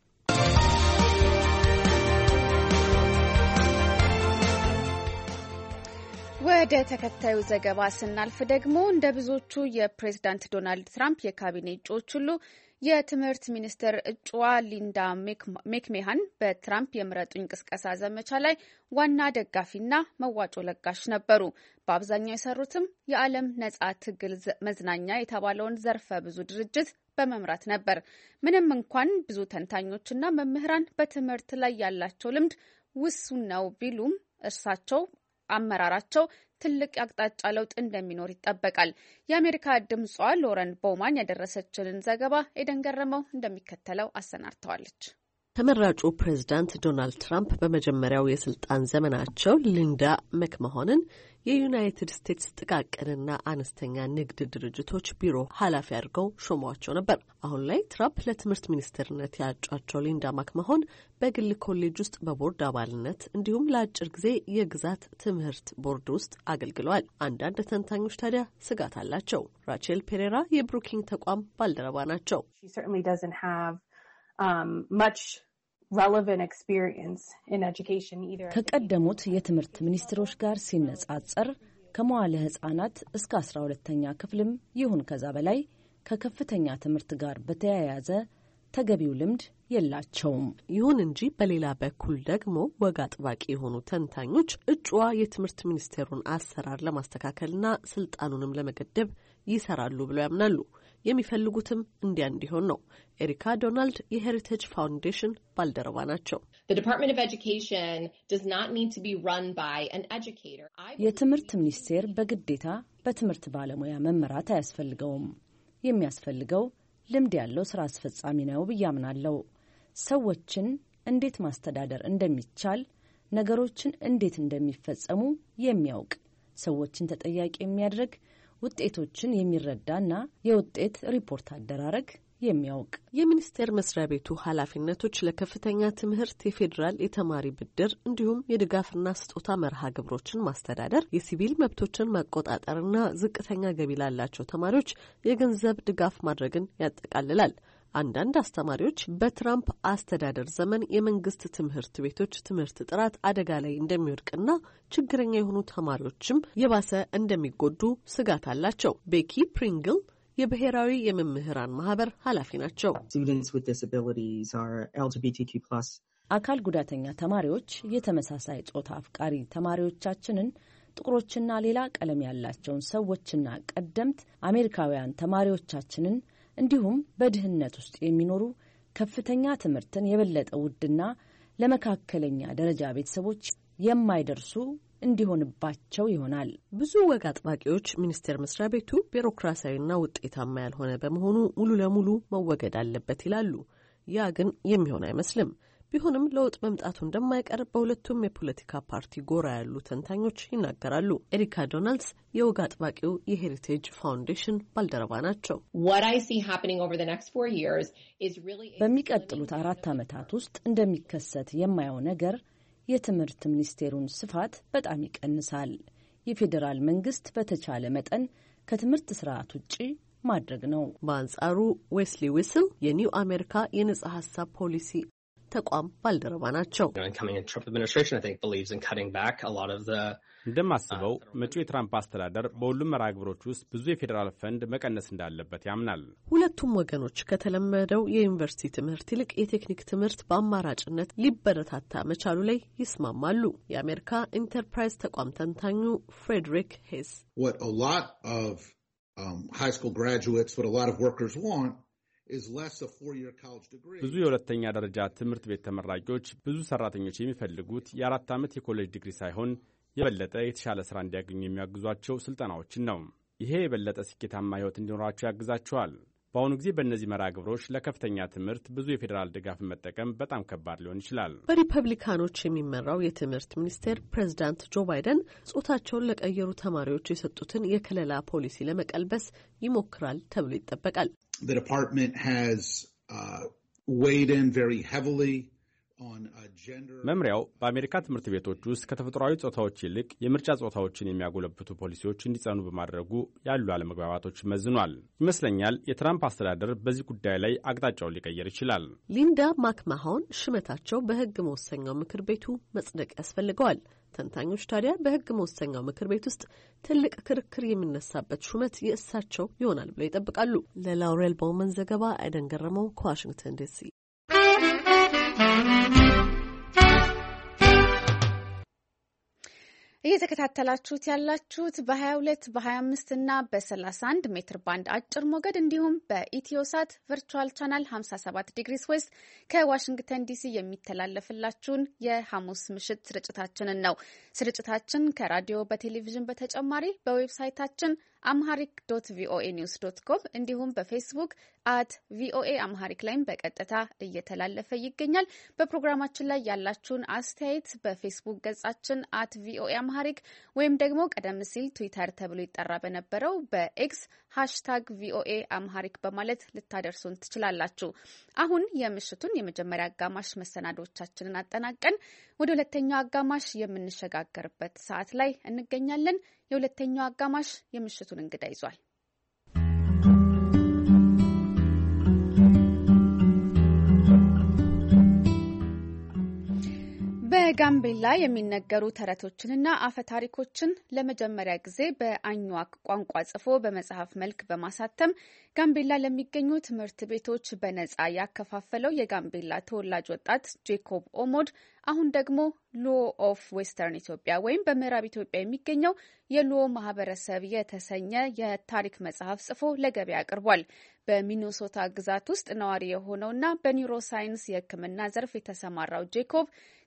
ወደ ተከታዩ ዘገባ ስናልፍ ደግሞ እንደ ብዙዎቹ የፕሬዝዳንት ዶናልድ ትራምፕ የካቢኔ እጩዎች ሁሉ የትምህርት ሚኒስትር እጩዋ ሊንዳ ሜክሜሃን በትራምፕ የምረጡኝ ቅስቀሳ ዘመቻ ላይ ዋና ደጋፊና መዋጮ ለጋሽ ነበሩ። በአብዛኛው የሰሩትም የዓለም ነጻ ትግል መዝናኛ የተባለውን ዘርፈ ብዙ ድርጅት በመምራት ነበር። ምንም እንኳን ብዙ ተንታኞችና መምህራን በትምህርት ላይ ያላቸው ልምድ ውሱን ነው ቢሉም እርሳቸው አመራራቸው ትልቅ አቅጣጫ ለውጥ እንደሚኖር ይጠበቃል። የአሜሪካ ድምጿ ሎረን ቦውማን ያደረሰችልን ዘገባ ኤደን ገረመው እንደሚከተለው አሰናድተዋለች። ተመራጩ ፕሬዝዳንት ዶናልድ ትራምፕ በመጀመሪያው የስልጣን ዘመናቸው ሊንዳ መክመሆንን የዩናይትድ ስቴትስ ጥቃቅንና አነስተኛ ንግድ ድርጅቶች ቢሮ ኃላፊ አድርገው ሾሟቸው ነበር። አሁን ላይ ትራምፕ ለትምህርት ሚኒስትርነት ያጯቸው ሊንዳ መክመሆን በግል ኮሌጅ ውስጥ በቦርድ አባልነት እንዲሁም ለአጭር ጊዜ የግዛት ትምህርት ቦርድ ውስጥ አገልግለዋል። አንዳንድ ተንታኞች ታዲያ ስጋት አላቸው። ራቼል ፔሬራ የብሩኪንግ ተቋም ባልደረባ ናቸው። ከቀደሙት የትምህርት ሚኒስትሮች ጋር ሲነጻጸር ከመዋለ ሕጻናት እስከ 12ኛ ክፍልም ይሁን ከዛ በላይ ከከፍተኛ ትምህርት ጋር በተያያዘ ተገቢው ልምድ የላቸውም። ይሁን እንጂ በሌላ በኩል ደግሞ ወግ አጥባቂ የሆኑ ተንታኞች እጩዋ የትምህርት ሚኒስቴሩን አሰራር ለማስተካከልና ስልጣኑንም ለመገደብ ይሰራሉ ብለው ያምናሉ። የሚፈልጉትም እንዲያ እንዲሆን ነው። ኤሪካ ዶናልድ የሄሪቴጅ ፋውንዴሽን ባልደረባ ናቸው። የትምህርት ሚኒስቴር በግዴታ በትምህርት ባለሙያ መመራት አያስፈልገውም። የሚያስፈልገው ልምድ ያለው ስራ አስፈጻሚ ነው ብዬ አምናለሁ። ሰዎችን እንዴት ማስተዳደር እንደሚቻል፣ ነገሮችን እንዴት እንደሚፈጸሙ የሚያውቅ፣ ሰዎችን ተጠያቂ የሚያደርግ፣ ውጤቶችን የሚረዳና የውጤት ሪፖርት አደራረግ የሚያውቅ። የሚኒስቴር መስሪያ ቤቱ ኃላፊነቶች ለከፍተኛ ትምህርት፣ የፌዴራል የተማሪ ብድር እንዲሁም የድጋፍና ስጦታ መርሃ ግብሮችን ማስተዳደር፣ የሲቪል መብቶችን ማቆጣጠርና ዝቅተኛ ገቢ ላላቸው ተማሪዎች የገንዘብ ድጋፍ ማድረግን ያጠቃልላል። አንዳንድ አስተማሪዎች በትራምፕ አስተዳደር ዘመን የመንግስት ትምህርት ቤቶች ትምህርት ጥራት አደጋ ላይ እንደሚወድቅና ችግረኛ የሆኑ ተማሪዎችም የባሰ እንደሚጎዱ ስጋት አላቸው። ቤኪ ፕሪንግል የብሔራዊ የመምህራን ማህበር ኃላፊ ናቸው። አካል ጉዳተኛ ተማሪዎች የተመሳሳይ ጾታ አፍቃሪ ተማሪዎቻችንን፣ ጥቁሮችና ሌላ ቀለም ያላቸውን ሰዎችና ቀደምት አሜሪካውያን ተማሪዎቻችንን እንዲሁም በድህነት ውስጥ የሚኖሩ ከፍተኛ ትምህርትን የበለጠ ውድና ለመካከለኛ ደረጃ ቤተሰቦች የማይደርሱ እንዲሆንባቸው ይሆናል። ብዙ ወግ አጥባቂዎች ሚኒስቴር መስሪያ ቤቱ ቢሮክራሲያዊና ውጤታማ ያልሆነ በመሆኑ ሙሉ ለሙሉ መወገድ አለበት ይላሉ። ያ ግን የሚሆን አይመስልም። ቢሆንም ለውጥ መምጣቱ እንደማይቀር በሁለቱም የፖለቲካ ፓርቲ ጎራ ያሉ ተንታኞች ይናገራሉ። ኤሪካ ዶናልድስ የወግ አጥባቂው የሄሪቴጅ ፋውንዴሽን ባልደረባ ናቸው። በሚቀጥሉት 4 ዓመታት ውስጥ እንደሚከሰት የማየው ነገር የትምህርት ሚኒስቴሩን ስፋት በጣም ይቀንሳል። የፌዴራል መንግስት በተቻለ መጠን ከትምህርት ስርዓት ውጪ ማድረግ ነው። በአንጻሩ ዌስሊ ዊስል የኒው አሜሪካ የነጻ ሀሳብ ፖሊሲ ተቋም ባልደረባ ናቸው። እንደማስበው መጪው የትራምፕ አስተዳደር በሁሉም መርሃ ግብሮች ውስጥ ብዙ የፌዴራል ፈንድ መቀነስ እንዳለበት ያምናል። ሁለቱም ወገኖች ከተለመደው የዩኒቨርሲቲ ትምህርት ይልቅ የቴክኒክ ትምህርት በአማራጭነት ሊበረታታ መቻሉ ላይ ይስማማሉ። የአሜሪካ ኢንተርፕራይዝ ተቋም ተንታኙ ፍሬድሪክ ሄስ high school graduates, what a lot of workers want ብዙ የሁለተኛ ደረጃ ትምህርት ቤት ተመራቂዎች ብዙ ሰራተኞች የሚፈልጉት የ4 ዓመት የኮሌጅ ዲግሪ ሳይሆን የበለጠ የተሻለ ሥራ እንዲያገኙ የሚያግዟቸው ስልጠናዎችን ነው። ይሄ የበለጠ ስኬታማ ሕይወት እንዲኖራቸው ያግዛቸዋል። በአሁኑ ጊዜ በእነዚህ መርሃ ግብሮች ለከፍተኛ ትምህርት ብዙ የፌዴራል ድጋፍን መጠቀም በጣም ከባድ ሊሆን ይችላል። በሪፐብሊካኖች የሚመራው የትምህርት ሚኒስቴር ፕሬዚዳንት ጆ ባይደን ጾታቸውን ለቀየሩ ተማሪዎች የሰጡትን የከለላ ፖሊሲ ለመቀልበስ ይሞክራል ተብሎ ይጠበቃል። The department has weighed in very heavily on gender. መምሪያው በአሜሪካ ትምህርት ቤቶች ውስጥ ከተፈጥሯዊ ጾታዎች ይልቅ የምርጫ ጾታዎችን የሚያጎለብቱ ፖሊሲዎች እንዲጸኑ በማድረጉ ያሉ አለመግባባቶች መዝኗል። ይመስለኛል የትራምፕ አስተዳደር በዚህ ጉዳይ ላይ አቅጣጫውን ሊቀየር ይችላል። ሊንዳ ማክማሆን ሹመታቸው በሕግ መወሰኛው ምክር ቤቱ መጽደቅ ያስፈልገዋል። ተንታኞች ታዲያ በሕግ መወሰኛው ምክር ቤት ውስጥ ትልቅ ክርክር የሚነሳበት ሹመት የእሳቸው ይሆናል ብለው ይጠብቃሉ። ለላውሬል ቦውመን ዘገባ አይደን ገረመው ከዋሽንግተን ዲሲ። እየተከታተላችሁት ያላችሁት በ22 በ25 እና በ31 ሜትር ባንድ አጭር ሞገድ እንዲሁም በኢትዮሳት ቨርቹዋል ቻናል 57 ዲግሪስ ዌስት ከዋሽንግተን ዲሲ የሚተላለፍላችሁን የሐሙስ ምሽት ስርጭታችንን ነው። ስርጭታችን ከራዲዮ በቴሌቪዥን በተጨማሪ በዌብሳይታችን amharic.voanews.com እንዲሁም በፌስቡክ @voa amharic ላይም በቀጥታ እየተላለፈ ይገኛል። በፕሮግራማችን ላይ ያላችሁን አስተያየት በፌስቡክ ገጻችን @voa amharic ወይም ደግሞ ቀደም ሲል ትዊተር ተብሎ ይጠራ በነበረው በኤክስ #voa amharic በማለት ልታደርሱን ትችላላችሁ። አሁን የምሽቱን የመጀመሪያ አጋማሽ መሰናዶቻችንን አጠናቀን ወደ ሁለተኛው አጋማሽ የምንሸጋገርበት ሰዓት ላይ እንገኛለን። የሁለተኛው አጋማሽ የምሽቱን እንግዳ ይዟል። በጋምቤላ የሚነገሩ ተረቶችንና አፈታሪኮችን ለመጀመሪያ ጊዜ በአኝዋክ ቋንቋ ጽፎ በመጽሐፍ መልክ በማሳተም ጋምቤላ ለሚገኙ ትምህርት ቤቶች በነጻ ያከፋፈለው የጋምቤላ ተወላጅ ወጣት ጄኮብ ኦሞድ አሁን ደግሞ ሉኦ ኦፍ ዌስተርን ኢትዮጵያ ወይም በምዕራብ ኢትዮጵያ የሚገኘው የሉኦ ማህበረሰብ የተሰኘ የታሪክ መጽሐፍ ጽፎ ለገበያ አቅርቧል። በሚኒሶታ ግዛት ውስጥ ነዋሪ የሆነውና በኒውሮሳይንስ የሕክምና ዘርፍ የተሰማራው ጄኮብ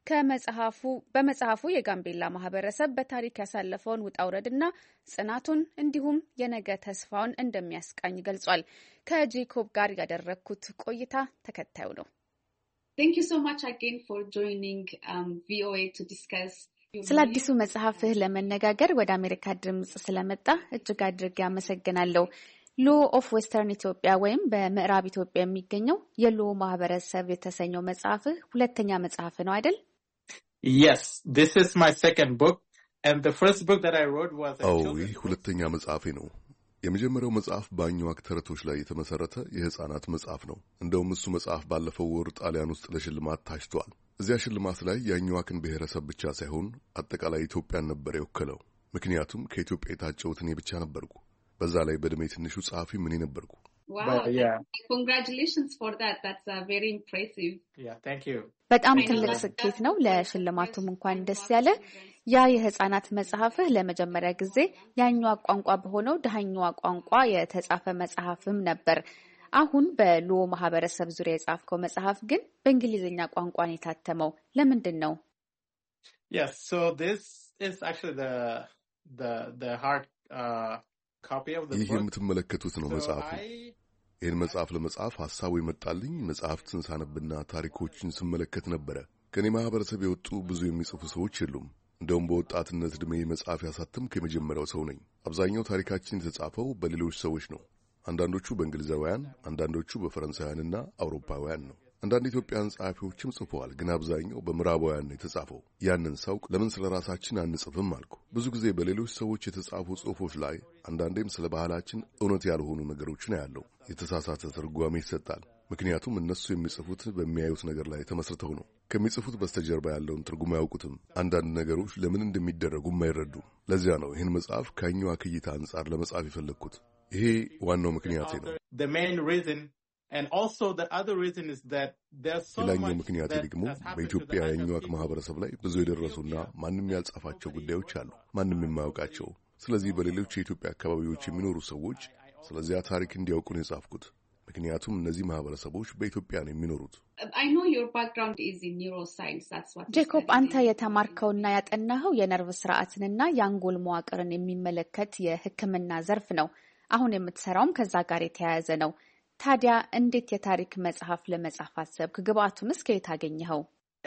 በመጽሐፉ የጋምቤላ ማህበረሰብ በታሪክ ያሳለፈውን ውጣውረድና ጽናቱን እንዲሁም የነገ ተስፋውን እንደሚያስቃኝ ገልጿል። ከጄኮብ ጋር ያደረግኩት ቆይታ ተከታዩ ነው። Thank you so much again for joining VOA to discuss. ስለ አዲሱ መጽሐፍህ ለመነጋገር ወደ አሜሪካ ድምጽ ስለመጣ እጅግ አድርጌ አመሰግናለሁ። ሉኦ ኦፍ ዌስተርን ኢትዮጵያ ወይም በምዕራብ ኢትዮጵያ የሚገኘው የሉኦ ማህበረሰብ የተሰኘው መጽሐፍህ ሁለተኛ መጽሐፍ ነው አይደል? Yes, this is my second book and the first book that I wrote was ይህ ሁለተኛ መጽሐፌ ነው። የመጀመሪያው መጽሐፍ በአኝዋክ ተረቶች ላይ የተመሰረተ የህፃናት መጽሐፍ ነው። እንደውም እሱ መጽሐፍ ባለፈው ወር ጣሊያን ውስጥ ለሽልማት ታጭቷል። እዚያ ሽልማት ላይ የአኝዋክን ብሔረሰብ ብቻ ሳይሆን አጠቃላይ ኢትዮጵያን ነበር የወከለው። ምክንያቱም ከኢትዮጵያ የታጨሁት እኔ ብቻ ነበርኩ። በዛ ላይ በእድሜ ትንሹ ጸሐፊ ምን ነበርኩ። Wow, congratulations for that. That's very impressive. Yeah, thank you. በጣም ትልቅ ስኬት ነው። ለሽልማቱም እንኳን ደስ ያለ። ያ የህፃናት መጽሐፍህ ለመጀመሪያ ጊዜ የአኝዋክ ቋንቋ በሆነው ደሃኛዋ ቋንቋ የተጻፈ መጽሐፍም ነበር። አሁን በሉኦ ማህበረሰብ ዙሪያ የጻፍከው መጽሐፍ ግን በእንግሊዝኛ ቋንቋ ነው የታተመው። ለምንድን ነው? Yes, so this is actually the hard copy of the book. ይህ የምትመለከቱት ነው መጽሐፉ። ይህን መጽሐፍ ለመጻፍ ሐሳቡ የመጣልኝ መጽሐፍትን ሳነብና ታሪኮችን ስመለከት ነበረ። ከኔ ማህበረሰብ የወጡ ብዙ የሚጽፉ ሰዎች የሉም። እንደውም በወጣትነት ዕድሜ መጽሐፍ ያሳተምኩ የመጀመሪያው ሰው ነኝ። አብዛኛው ታሪካችን የተጻፈው በሌሎች ሰዎች ነው። አንዳንዶቹ በእንግሊዛውያን፣ አንዳንዶቹ በፈረንሳውያንና አውሮፓውያን ነው። አንዳንድ ኢትዮጵያውያን ጸሐፊዎችም ጽፈዋል፣ ግን አብዛኛው በምዕራባውያን ነው የተጻፈው። ያንን ሳውቅ ለምን ስለ ራሳችን አንጽፍም አልኩ። ብዙ ጊዜ በሌሎች ሰዎች የተጻፉ ጽሑፎች ላይ አንዳንዴም ስለ ባህላችን እውነት ያልሆኑ ነገሮችን ያለው የተሳሳተ ትርጓሜ ይሰጣል። ምክንያቱም እነሱ የሚጽፉት በሚያዩት ነገር ላይ ተመስርተው ነው። ከሚጽፉት በስተጀርባ ያለውን ትርጉም አያውቁትም። አንዳንድ ነገሮች ለምን እንደሚደረጉም አይረዱም። ለዚያ ነው ይህን መጽሐፍ ከአኝዋክ እይታ አንጻር ለመጻፍ የፈለግኩት። ይሄ ዋናው ምክንያቴ ነው። ሌላኛው ምክንያቴ ደግሞ በኢትዮጵያ የአኝዋክ ማህበረሰብ ላይ ብዙ የደረሱና ማንም ያልጻፋቸው ጉዳዮች አሉ፣ ማንም የማያውቃቸው። ስለዚህ በሌሎች የኢትዮጵያ አካባቢዎች የሚኖሩ ሰዎች ስለዚያ ታሪክ እንዲያውቁ ነው የጻፍኩት። ምክንያቱም እነዚህ ማህበረሰቦች በኢትዮጵያ ነው የሚኖሩት። ጄኮብ፣ አንተ የተማርከውና ያጠናኸው የነርቭ ስርዓትንና የአንጎል መዋቅርን የሚመለከት የሕክምና ዘርፍ ነው። አሁን የምትሰራውም ከዛ ጋር የተያያዘ ነው። ታዲያ እንዴት የታሪክ መጽሐፍ ለመጻፍ አሰብክ? ግብአቱንስ ከየት አገኘኸው?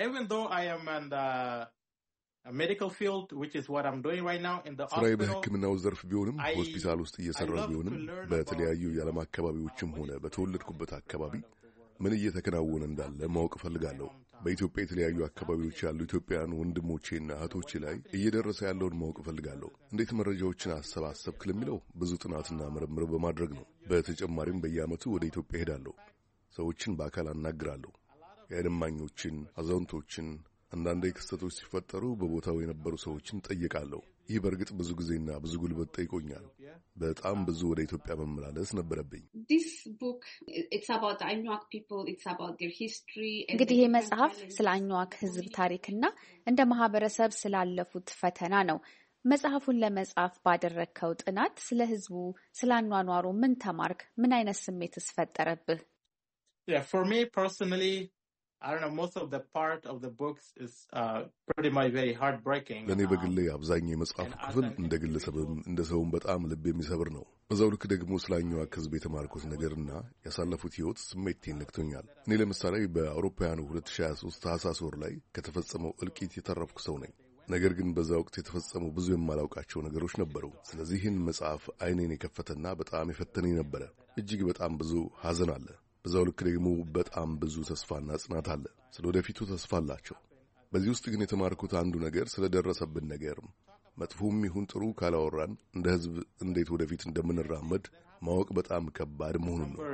ስራዬ በሕክምናው ዘርፍ ቢሆንም ሆስፒታል ውስጥ እየሰራሁ ቢሆንም በተለያዩ የዓለም አካባቢዎችም ሆነ በተወለድኩበት አካባቢ ምን እየተከናወነ እንዳለ ማወቅ እፈልጋለሁ። በኢትዮጵያ የተለያዩ አካባቢዎች ያሉ ኢትዮጵያውያን ወንድሞቼና እህቶቼ ላይ እየደረሰ ያለውን ማወቅ እፈልጋለሁ። እንዴት መረጃዎችን አሰባሰብክ ለሚለው ብዙ ጥናትና ምርምር በማድረግ ነው። በተጨማሪም በየዓመቱ ወደ ኢትዮጵያ እሄዳለሁ። ሰዎችን በአካል አናግራለሁ። የዓይን እማኞችን፣ አዛውንቶችን፣ አንዳንዴ ክስተቶች ሲፈጠሩ በቦታው የነበሩ ሰዎችን ጠይቃለሁ። ይህ በእርግጥ ብዙ ጊዜና ብዙ ጉልበት ጠይቆኛል። በጣም ብዙ ወደ ኢትዮጵያ መመላለስ ነበረብኝ። እንግዲህ ይህ መጽሐፍ ስለ አኝዋክ ሕዝብ ታሪክና እንደ ማህበረሰብ ስላለፉት ፈተና ነው። መጽሐፉን ለመጻፍ ባደረግከው ጥናት ስለ ሕዝቡ፣ ስለ አኗኗሩ ምን ተማርክ? ምን አይነት ስሜትስ ፈጠረብህ? ለእኔ በግሌ አብዛኛው የመጽሐፉ ክፍል እንደ ግለሰብም እንደ ሰውም በጣም ልብ የሚሰብር ነው። በዛው ልክ ደግሞ ስለ አኝዋክ ሕዝብ የተማርኩት ነገርና ያሳለፉት ሕይወት ስሜቴን ነክቶኛል። እኔ ለምሳሌ በአውሮፓውያኑ 2023 ታህሳስ ወር ላይ ከተፈጸመው እልቂት የተረፍኩ ሰው ነኝ። ነገር ግን በዛ ወቅት የተፈጸሙ ብዙ የማላውቃቸው ነገሮች ነበሩ። ስለዚህ ይህን መጽሐፍ ዓይኔን የከፈተና በጣም የፈተነኝ ነበረ። እጅግ በጣም ብዙ ሐዘን አለ። በዛው ልክ ደግሞ በጣም ብዙ ተስፋና ጽናት አለ። ስለ ወደፊቱ ተስፋ አላቸው። በዚህ ውስጥ ግን የተማርኩት አንዱ ነገር ስለደረሰብን ነገር መጥፎም ይሁን ጥሩ ካላወራን እንደ ሕዝብ እንዴት ወደፊት እንደምንራመድ ማወቅ በጣም ከባድ መሆኑን ነው።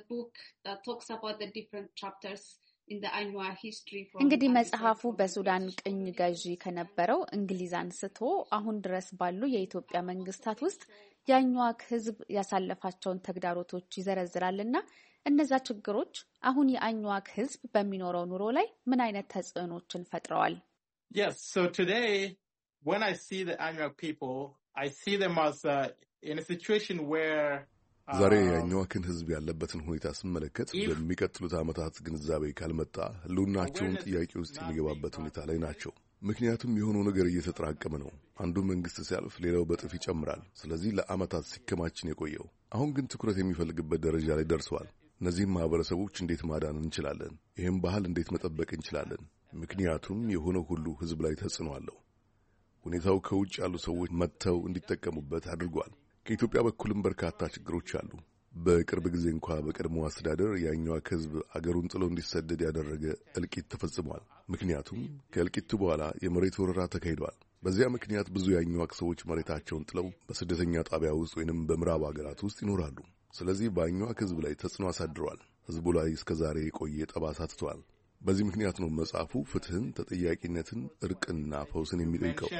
እንግዲህ መጽሐፉ በሱዳን ቅኝ ገዢ ከነበረው እንግሊዝ አንስቶ አሁን ድረስ ባሉ የኢትዮጵያ መንግስታት ውስጥ የአኝዋክ ሕዝብ ያሳለፋቸውን ተግዳሮቶች ይዘረዝራልና እነዛ ችግሮች አሁን የአኝዋክ ሕዝብ በሚኖረው ኑሮ ላይ ምን አይነት ተጽዕኖችን ፈጥረዋል? Yes, so today when I see the Anuak people, I see them as in a situation where ዛሬ የአኝዋክን ሕዝብ ያለበትን ሁኔታ ስመለከት በሚቀጥሉት ዓመታት ግንዛቤ ካልመጣ ህልውናቸውን ጥያቄ ውስጥ የሚገባበት ሁኔታ ላይ ናቸው። ምክንያቱም የሆነው ነገር እየተጠራቀመ ነው። አንዱ መንግስት ሲያልፍ ሌላው በጥፍ ይጨምራል። ስለዚህ ለዓመታት ሲከማችን የቆየው አሁን ግን ትኩረት የሚፈልግበት ደረጃ ላይ ደርሰዋል። እነዚህም ማህበረሰቦች እንዴት ማዳን እንችላለን? ይህም ባህል እንዴት መጠበቅ እንችላለን? ምክንያቱም የሆነው ሁሉ ሕዝብ ላይ ተጽዕኖ አለው። ሁኔታው ከውጭ ያሉ ሰዎች መጥተው እንዲጠቀሙበት አድርጓል። ከኢትዮጵያ በኩልም በርካታ ችግሮች አሉ። በቅርብ ጊዜ እንኳ በቀድሞ አስተዳደር የአኝዋክ ሕዝብ አገሩን ጥሎ እንዲሰደድ ያደረገ እልቂት ተፈጽሟል። ምክንያቱም ከእልቂቱ በኋላ የመሬት ወረራ ተካሂዷል። በዚያ ምክንያት ብዙ የአኝዋክ ሰዎች መሬታቸውን ጥለው በስደተኛ ጣቢያ ውስጥ ወይንም በምዕራብ ሀገራት ውስጥ ይኖራሉ። ስለዚህ በአኝዋክ ሕዝብ ላይ ተጽዕኖ አሳድረዋል። ሕዝቡ ላይ እስከ ዛሬ የቆየ ጠባሳ ትተዋል። በዚህ ምክንያት ነው መጽሐፉ ፍትህን፣ ተጠያቂነትን፣ እርቅና ፈውስን የሚጠይቀው።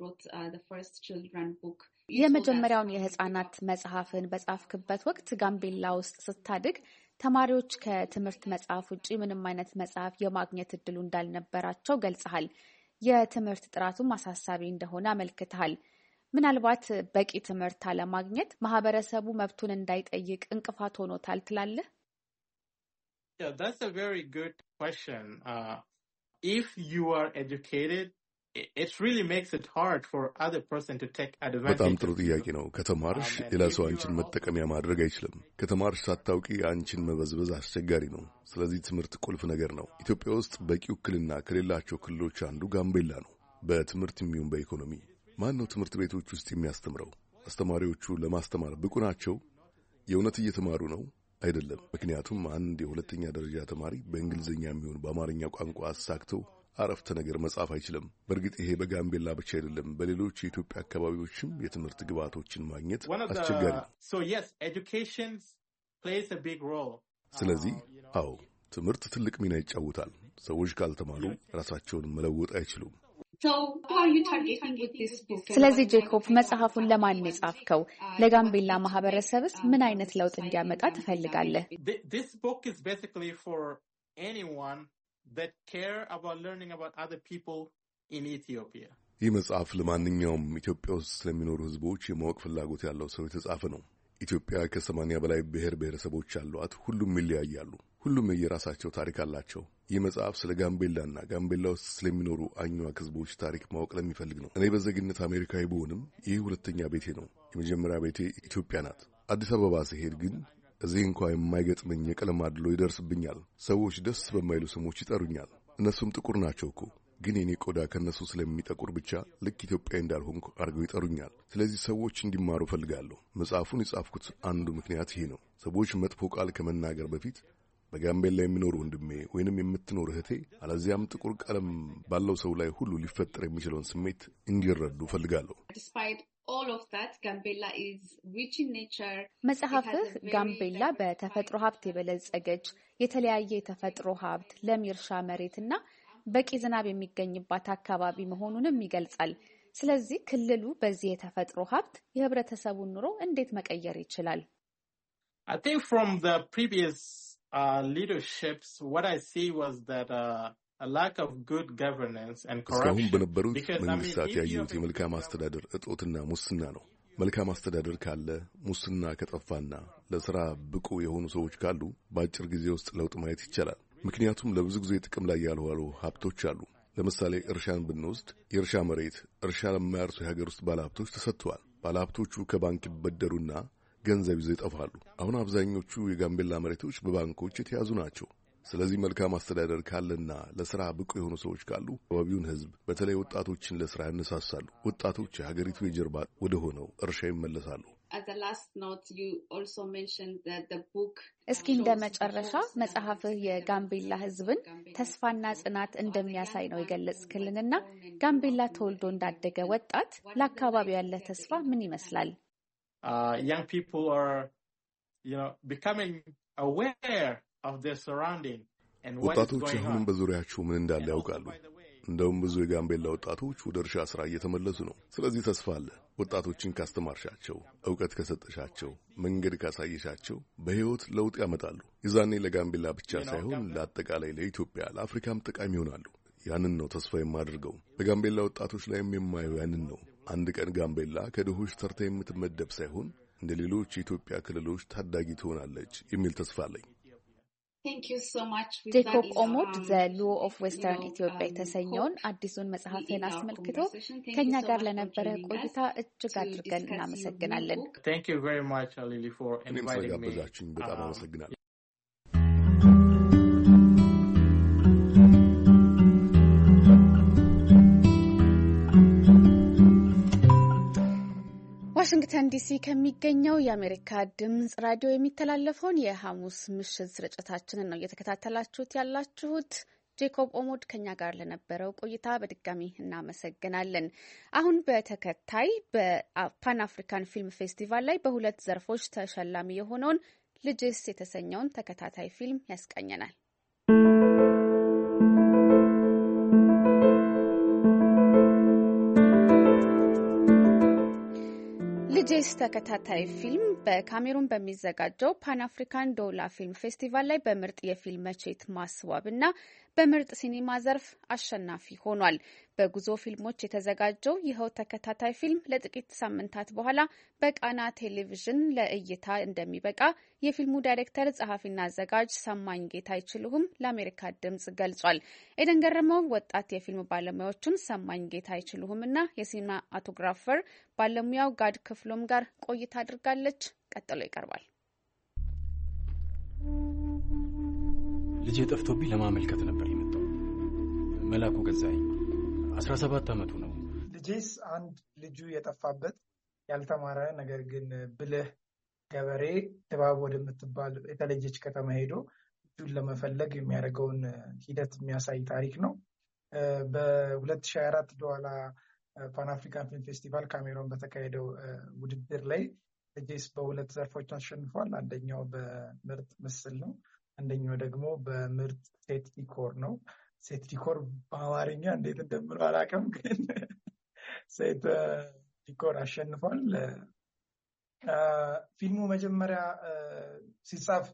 የመጀመሪያውን የህፃናት መጽሐፍን በጻፍክበት ወቅት ጋምቤላ ውስጥ ስታድግ ተማሪዎች ከትምህርት መጽሐፍ ውጭ ምንም አይነት መጽሐፍ የማግኘት እድሉ እንዳልነበራቸው ገልጸሃል። የትምህርት ጥራቱም አሳሳቢ እንደሆነ አመልክተሃል። ምናልባት በቂ ትምህርት አለማግኘት ማህበረሰቡ መብቱን እንዳይጠይቅ እንቅፋት ሆኖታል ትላለህ? Yeah, that's a very good question. If you are educated, it really makes it hard for other person to take advantage. በጣም ጥሩ ጥያቄ ነው። ከተማርሽ ሌላ ሰው አንቺን መጠቀሚያ ማድረግ አይችልም። ከተማርሽ ሳታውቂ አንቺን መበዝበዝ አስቸጋሪ ነው። ስለዚህ ትምህርት ቁልፍ ነገር ነው። ኢትዮጵያ ውስጥ በቂ ውክልና ከሌላቸው ክልሎች አንዱ ጋምቤላ ነው። በትምህርት የሚሆን በኢኮኖሚ ማን ነው ትምህርት ቤቶች ውስጥ የሚያስተምረው? አስተማሪዎቹ ለማስተማር ብቁ ናቸው? የእውነት እየተማሩ ነው? አይደለም። ምክንያቱም አንድ የሁለተኛ ደረጃ ተማሪ በእንግሊዝኛ የሚሆን በአማርኛ ቋንቋ አሳክቶ አረፍተ ነገር መጻፍ አይችልም። በእርግጥ ይሄ በጋምቤላ ብቻ አይደለም፣ በሌሎች የኢትዮጵያ አካባቢዎችም የትምህርት ግብዓቶችን ማግኘት አስቸጋሪ ነው። ስለዚህ አዎ ትምህርት ትልቅ ሚና ይጫወታል። ሰዎች ካልተማሩ ራሳቸውን መለወጥ አይችሉም። ስለዚህ ጄኮብ መጽሐፉን ለማን የጻፍከው? ለጋምቤላ ማህበረሰብስ ምን አይነት ለውጥ እንዲያመጣ ትፈልጋለህ? ይህ መጽሐፍ ለማንኛውም ኢትዮጵያ ውስጥ ስለሚኖሩ ሕዝቦች የማወቅ ፍላጎት ያለው ሰው የተጻፈ ነው። ኢትዮጵያ ከ80 በላይ ብሔር ብሔረሰቦች አሏት። ሁሉም ይለያያሉ። ሁሉም የየራሳቸው ታሪክ አላቸው። ይህ መጽሐፍ ስለ ጋምቤላና ጋምቤላ ውስጥ ስለሚኖሩ አኝዋክ ሕዝቦች ታሪክ ማወቅ ለሚፈልግ ነው። እኔ በዜግነት አሜሪካዊ ብሆንም ይህ ሁለተኛ ቤቴ ነው። የመጀመሪያ ቤቴ ኢትዮጵያ ናት። አዲስ አበባ ስሄድ ግን እዚህ እንኳ የማይገጥመኝ የቀለም አድሎ ይደርስብኛል። ሰዎች ደስ በማይሉ ስሞች ይጠሩኛል። እነሱም ጥቁር ናቸው እኮ፣ ግን የኔ ቆዳ ከነሱ ስለሚጠቁር ብቻ ልክ ኢትዮጵያ እንዳልሆንኩ አድርገው ይጠሩኛል። ስለዚህ ሰዎች እንዲማሩ ፈልጋለሁ። መጽሐፉን የጻፍኩት አንዱ ምክንያት ይሄ ነው። ሰዎች መጥፎ ቃል ከመናገር በፊት በጋምቤላ የሚኖር ወንድሜ ወይንም የምትኖር እህቴ አለዚያም ጥቁር ቀለም ባለው ሰው ላይ ሁሉ ሊፈጠር የሚችለውን ስሜት እንዲረዱ ፈልጋለሁ። መጽሐፍህ ጋምቤላ በተፈጥሮ ሀብት የበለጸገች የተለያየ የተፈጥሮ ሀብት፣ ለም የእርሻ መሬትና በቂ ዝናብ የሚገኝባት አካባቢ መሆኑንም ይገልጻል። ስለዚህ ክልሉ በዚህ የተፈጥሮ ሀብት የህብረተሰቡን ኑሮ እንዴት መቀየር ይችላል? I think from the previous leaderships, what I see was that a lack of good governance and corruption. እስካሁን በነበሩት መንግስታት ያየሁት የመልካም አስተዳደር እጦትና ሙስና ነው። መልካም አስተዳደር ካለ፣ ሙስና ከጠፋና ለስራ ብቁ የሆኑ ሰዎች ካሉ በአጭር ጊዜ ውስጥ ለውጥ ማየት ይቻላል። ምክንያቱም ለብዙ ጊዜ ጥቅም ላይ ያልዋሉ ሀብቶች አሉ። ለምሳሌ እርሻን ብንወስድ የእርሻ መሬት እርሻ ለማያርሱ የሀገር ውስጥ ባለሀብቶች ተሰጥተዋል። ባለሀብቶቹ ከባንክ ይበደሩና ገንዘብ ይዘው ይጠፋሉ። አሁን አብዛኞቹ የጋምቤላ መሬቶች በባንኮች የተያዙ ናቸው። ስለዚህ መልካም አስተዳደር ካለና ለስራ ብቁ የሆኑ ሰዎች ካሉ አካባቢውን ህዝብ በተለይ ወጣቶችን ለስራ ያነሳሳሉ። ወጣቶች የሀገሪቱ የጀርባ ወደ ሆነው እርሻ ይመለሳሉ። እስኪ እንደ መጨረሻ መጽሐፍህ የጋምቤላ ህዝብን ተስፋና ጽናት እንደሚያሳይ ነው የገለጽክልንና ጋምቤላ ተወልዶ እንዳደገ ወጣት ለአካባቢው ያለ ተስፋ ምን ይመስላል? Young people are, becoming aware of their surrounding and what is ወጣቶች going አሁንም on. በዙሪያቸው ምን እንዳለ ያውቃሉ። እንደውም ብዙ የጋምቤላ ወጣቶች ወደ እርሻ ስራ እየተመለሱ ነው። ስለዚህ ተስፋ አለ። ወጣቶችን ካስተማርሻቸው፣ ዕውቀት ከሰጠሻቸው፣ መንገድ ካሳየሻቸው በህይወት ለውጥ ያመጣሉ። የዛኔ ለጋምቤላ ብቻ ሳይሆን ለአጠቃላይ ለኢትዮጵያ፣ ለአፍሪካም ጠቃሚ ይሆናሉ። ያንን ነው ተስፋ የማደርገው። በጋምቤላ ወጣቶች ላይም የማየው ያንን ነው። አንድ ቀን ጋምቤላ ከድሆች ተርታ የምትመደብ ሳይሆን እንደ ሌሎች የኢትዮጵያ ክልሎች ታዳጊ ትሆናለች የሚል ተስፋ አለኝ። ጄኮብ ኦሞድ ዘ ሎ ኦፍ ዌስተርን ኢትዮጵያ የተሰኘውን አዲሱን መጽሐፍን አስመልክቶ ከኛ ጋር ለነበረ ቆይታ እጅግ አድርገን እናመሰግናለን። Thank you very much, Lily, for እኔም inviting me. ስለጋበዛችሁኝ በጣም አመሰግናለሁ። ዋሽንግተን ዲሲ ከሚገኘው የአሜሪካ ድምጽ ራዲዮ የሚተላለፈውን የሐሙስ ምሽት ስርጭታችንን ነው እየተከታተላችሁት ያላችሁት። ጄኮብ ኦሞድ ከኛ ጋር ለነበረው ቆይታ በድጋሚ እናመሰግናለን። አሁን በተከታይ በፓን አፍሪካን ፊልም ፌስቲቫል ላይ በሁለት ዘርፎች ተሸላሚ የሆነውን ልጅስ የተሰኘውን ተከታታይ ፊልም ያስቃኘናል። ልጅስ ተከታታይ ፊልም በካሜሩን በሚዘጋጀው ፓን አፍሪካን ዶላ ፊልም ፌስቲቫል ላይ በምርጥ የፊልም መቼት ማስዋብ እና በምርጥ ሲኒማ ዘርፍ አሸናፊ ሆኗል። በጉዞ ፊልሞች የተዘጋጀው ይኸው ተከታታይ ፊልም ለጥቂት ሳምንታት በኋላ በቃና ቴሌቪዥን ለእይታ እንደሚበቃ የፊልሙ ዳይሬክተር ጸሐፊና አዘጋጅ ሰማኝ ጌታ አይችሉም ለአሜሪካ ድምጽ ገልጿል። ኤደን ገረመው ወጣት የፊልም ባለሙያዎቹን ሰማኝ ጌታ አይችሉም እና የሲኒማቶግራፈር ባለሙያው ጋድ ክፍሎም ጋር ቆይታ አድርጋለች። ቀጥሎ ይቀርባል። ልጄ ጠፍቶብኝ ለማመልከት ነበር የመጣው። መላኩ ገዛኝ 17 ዓመቱ ነው። ልጄስ አንድ ልጁ የጠፋበት ያልተማረ ነገር ግን ብልህ ገበሬ ድባብ ወደምትባል የተለየች ከተማ ሄዶ ልጁን ለመፈለግ የሚያደርገውን ሂደት የሚያሳይ ታሪክ ነው። በ2024 ዶላ ፓን አፍሪካን ፊልም ፌስቲቫል ካሜሮን በተካሄደው ውድድር ላይ ልጄስ በሁለት ዘርፎች አሸንፏል። አንደኛው በምርጥ ምስል ነው። አንደኛው ደግሞ በምርጥ ሴት ዲኮር ነው። ሴት ዲኮር በአማርኛ እንዴት እንደምለው አላውቅም፣ ግን ሴት ዲኮር አሸንፏል። ፊልሙ መጀመሪያ ሲጻፍ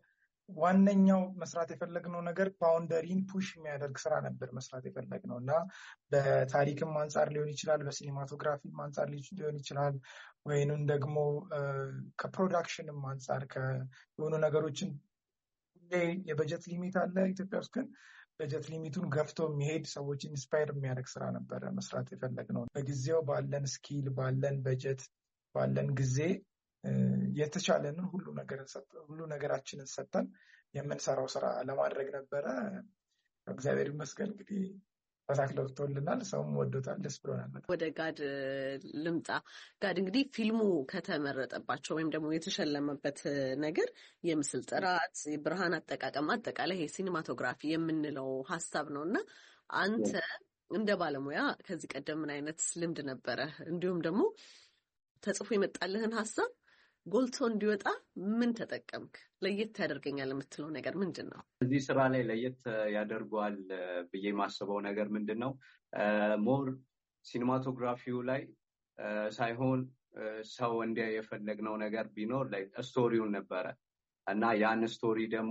ዋነኛው መስራት የፈለግነው ነገር ባውንደሪን ፑሽ የሚያደርግ ስራ ነበር መስራት የፈለግነው እና በታሪክም አንጻር ሊሆን ይችላል፣ በሲኒማቶግራፊም አንጻር ሊሆን ይችላል፣ ወይንም ደግሞ ከፕሮዳክሽንም አንጻር የሆኑ ነገሮችን የበጀት ሊሚት አለ ኢትዮጵያ ውስጥ፣ ግን በጀት ሊሚቱን ገፍቶ የሚሄድ ሰዎች ኢንስፓየር የሚያደርግ ስራ ነበረ መስራት የፈለግነው። በጊዜው ባለን ስኪል፣ ባለን በጀት፣ ባለን ጊዜ የተቻለንን ሁሉ ነገራችንን ሰጠን የምንሰራው ስራ ለማድረግ ነበረ። እግዚአብሔር ይመስገን እንግዲህ ተሳክቶልናል፣ ሰውም ወዶታል፣ ደስ ብሎናል። ወደ ጋድ ልምጣ። ጋድ እንግዲህ ፊልሙ ከተመረጠባቸው ወይም ደግሞ የተሸለመበት ነገር የምስል ጥራት፣ የብርሃን አጠቃቀም፣ አጠቃላይ የሲኒማቶግራፊ የምንለው ሀሳብ ነው እና አንተ እንደ ባለሙያ ከዚህ ቀደም ምን አይነት ልምድ ነበረ? እንዲሁም ደግሞ ተጽፎ የመጣልህን ሀሳብ ጎልቶ እንዲወጣ ምን ተጠቀምክ? ለየት ያደርገኛል የምትለው ነገር ምንድን ነው? እዚህ ስራ ላይ ለየት ያደርገዋል ብዬ የማስበው ነገር ምንድን ነው? ሞር ሲኒማቶግራፊው ላይ ሳይሆን ሰው እንዲያ የፈለግነው ነገር ቢኖር ላይ ስቶሪውን ነበረ እና ያን ስቶሪ ደግሞ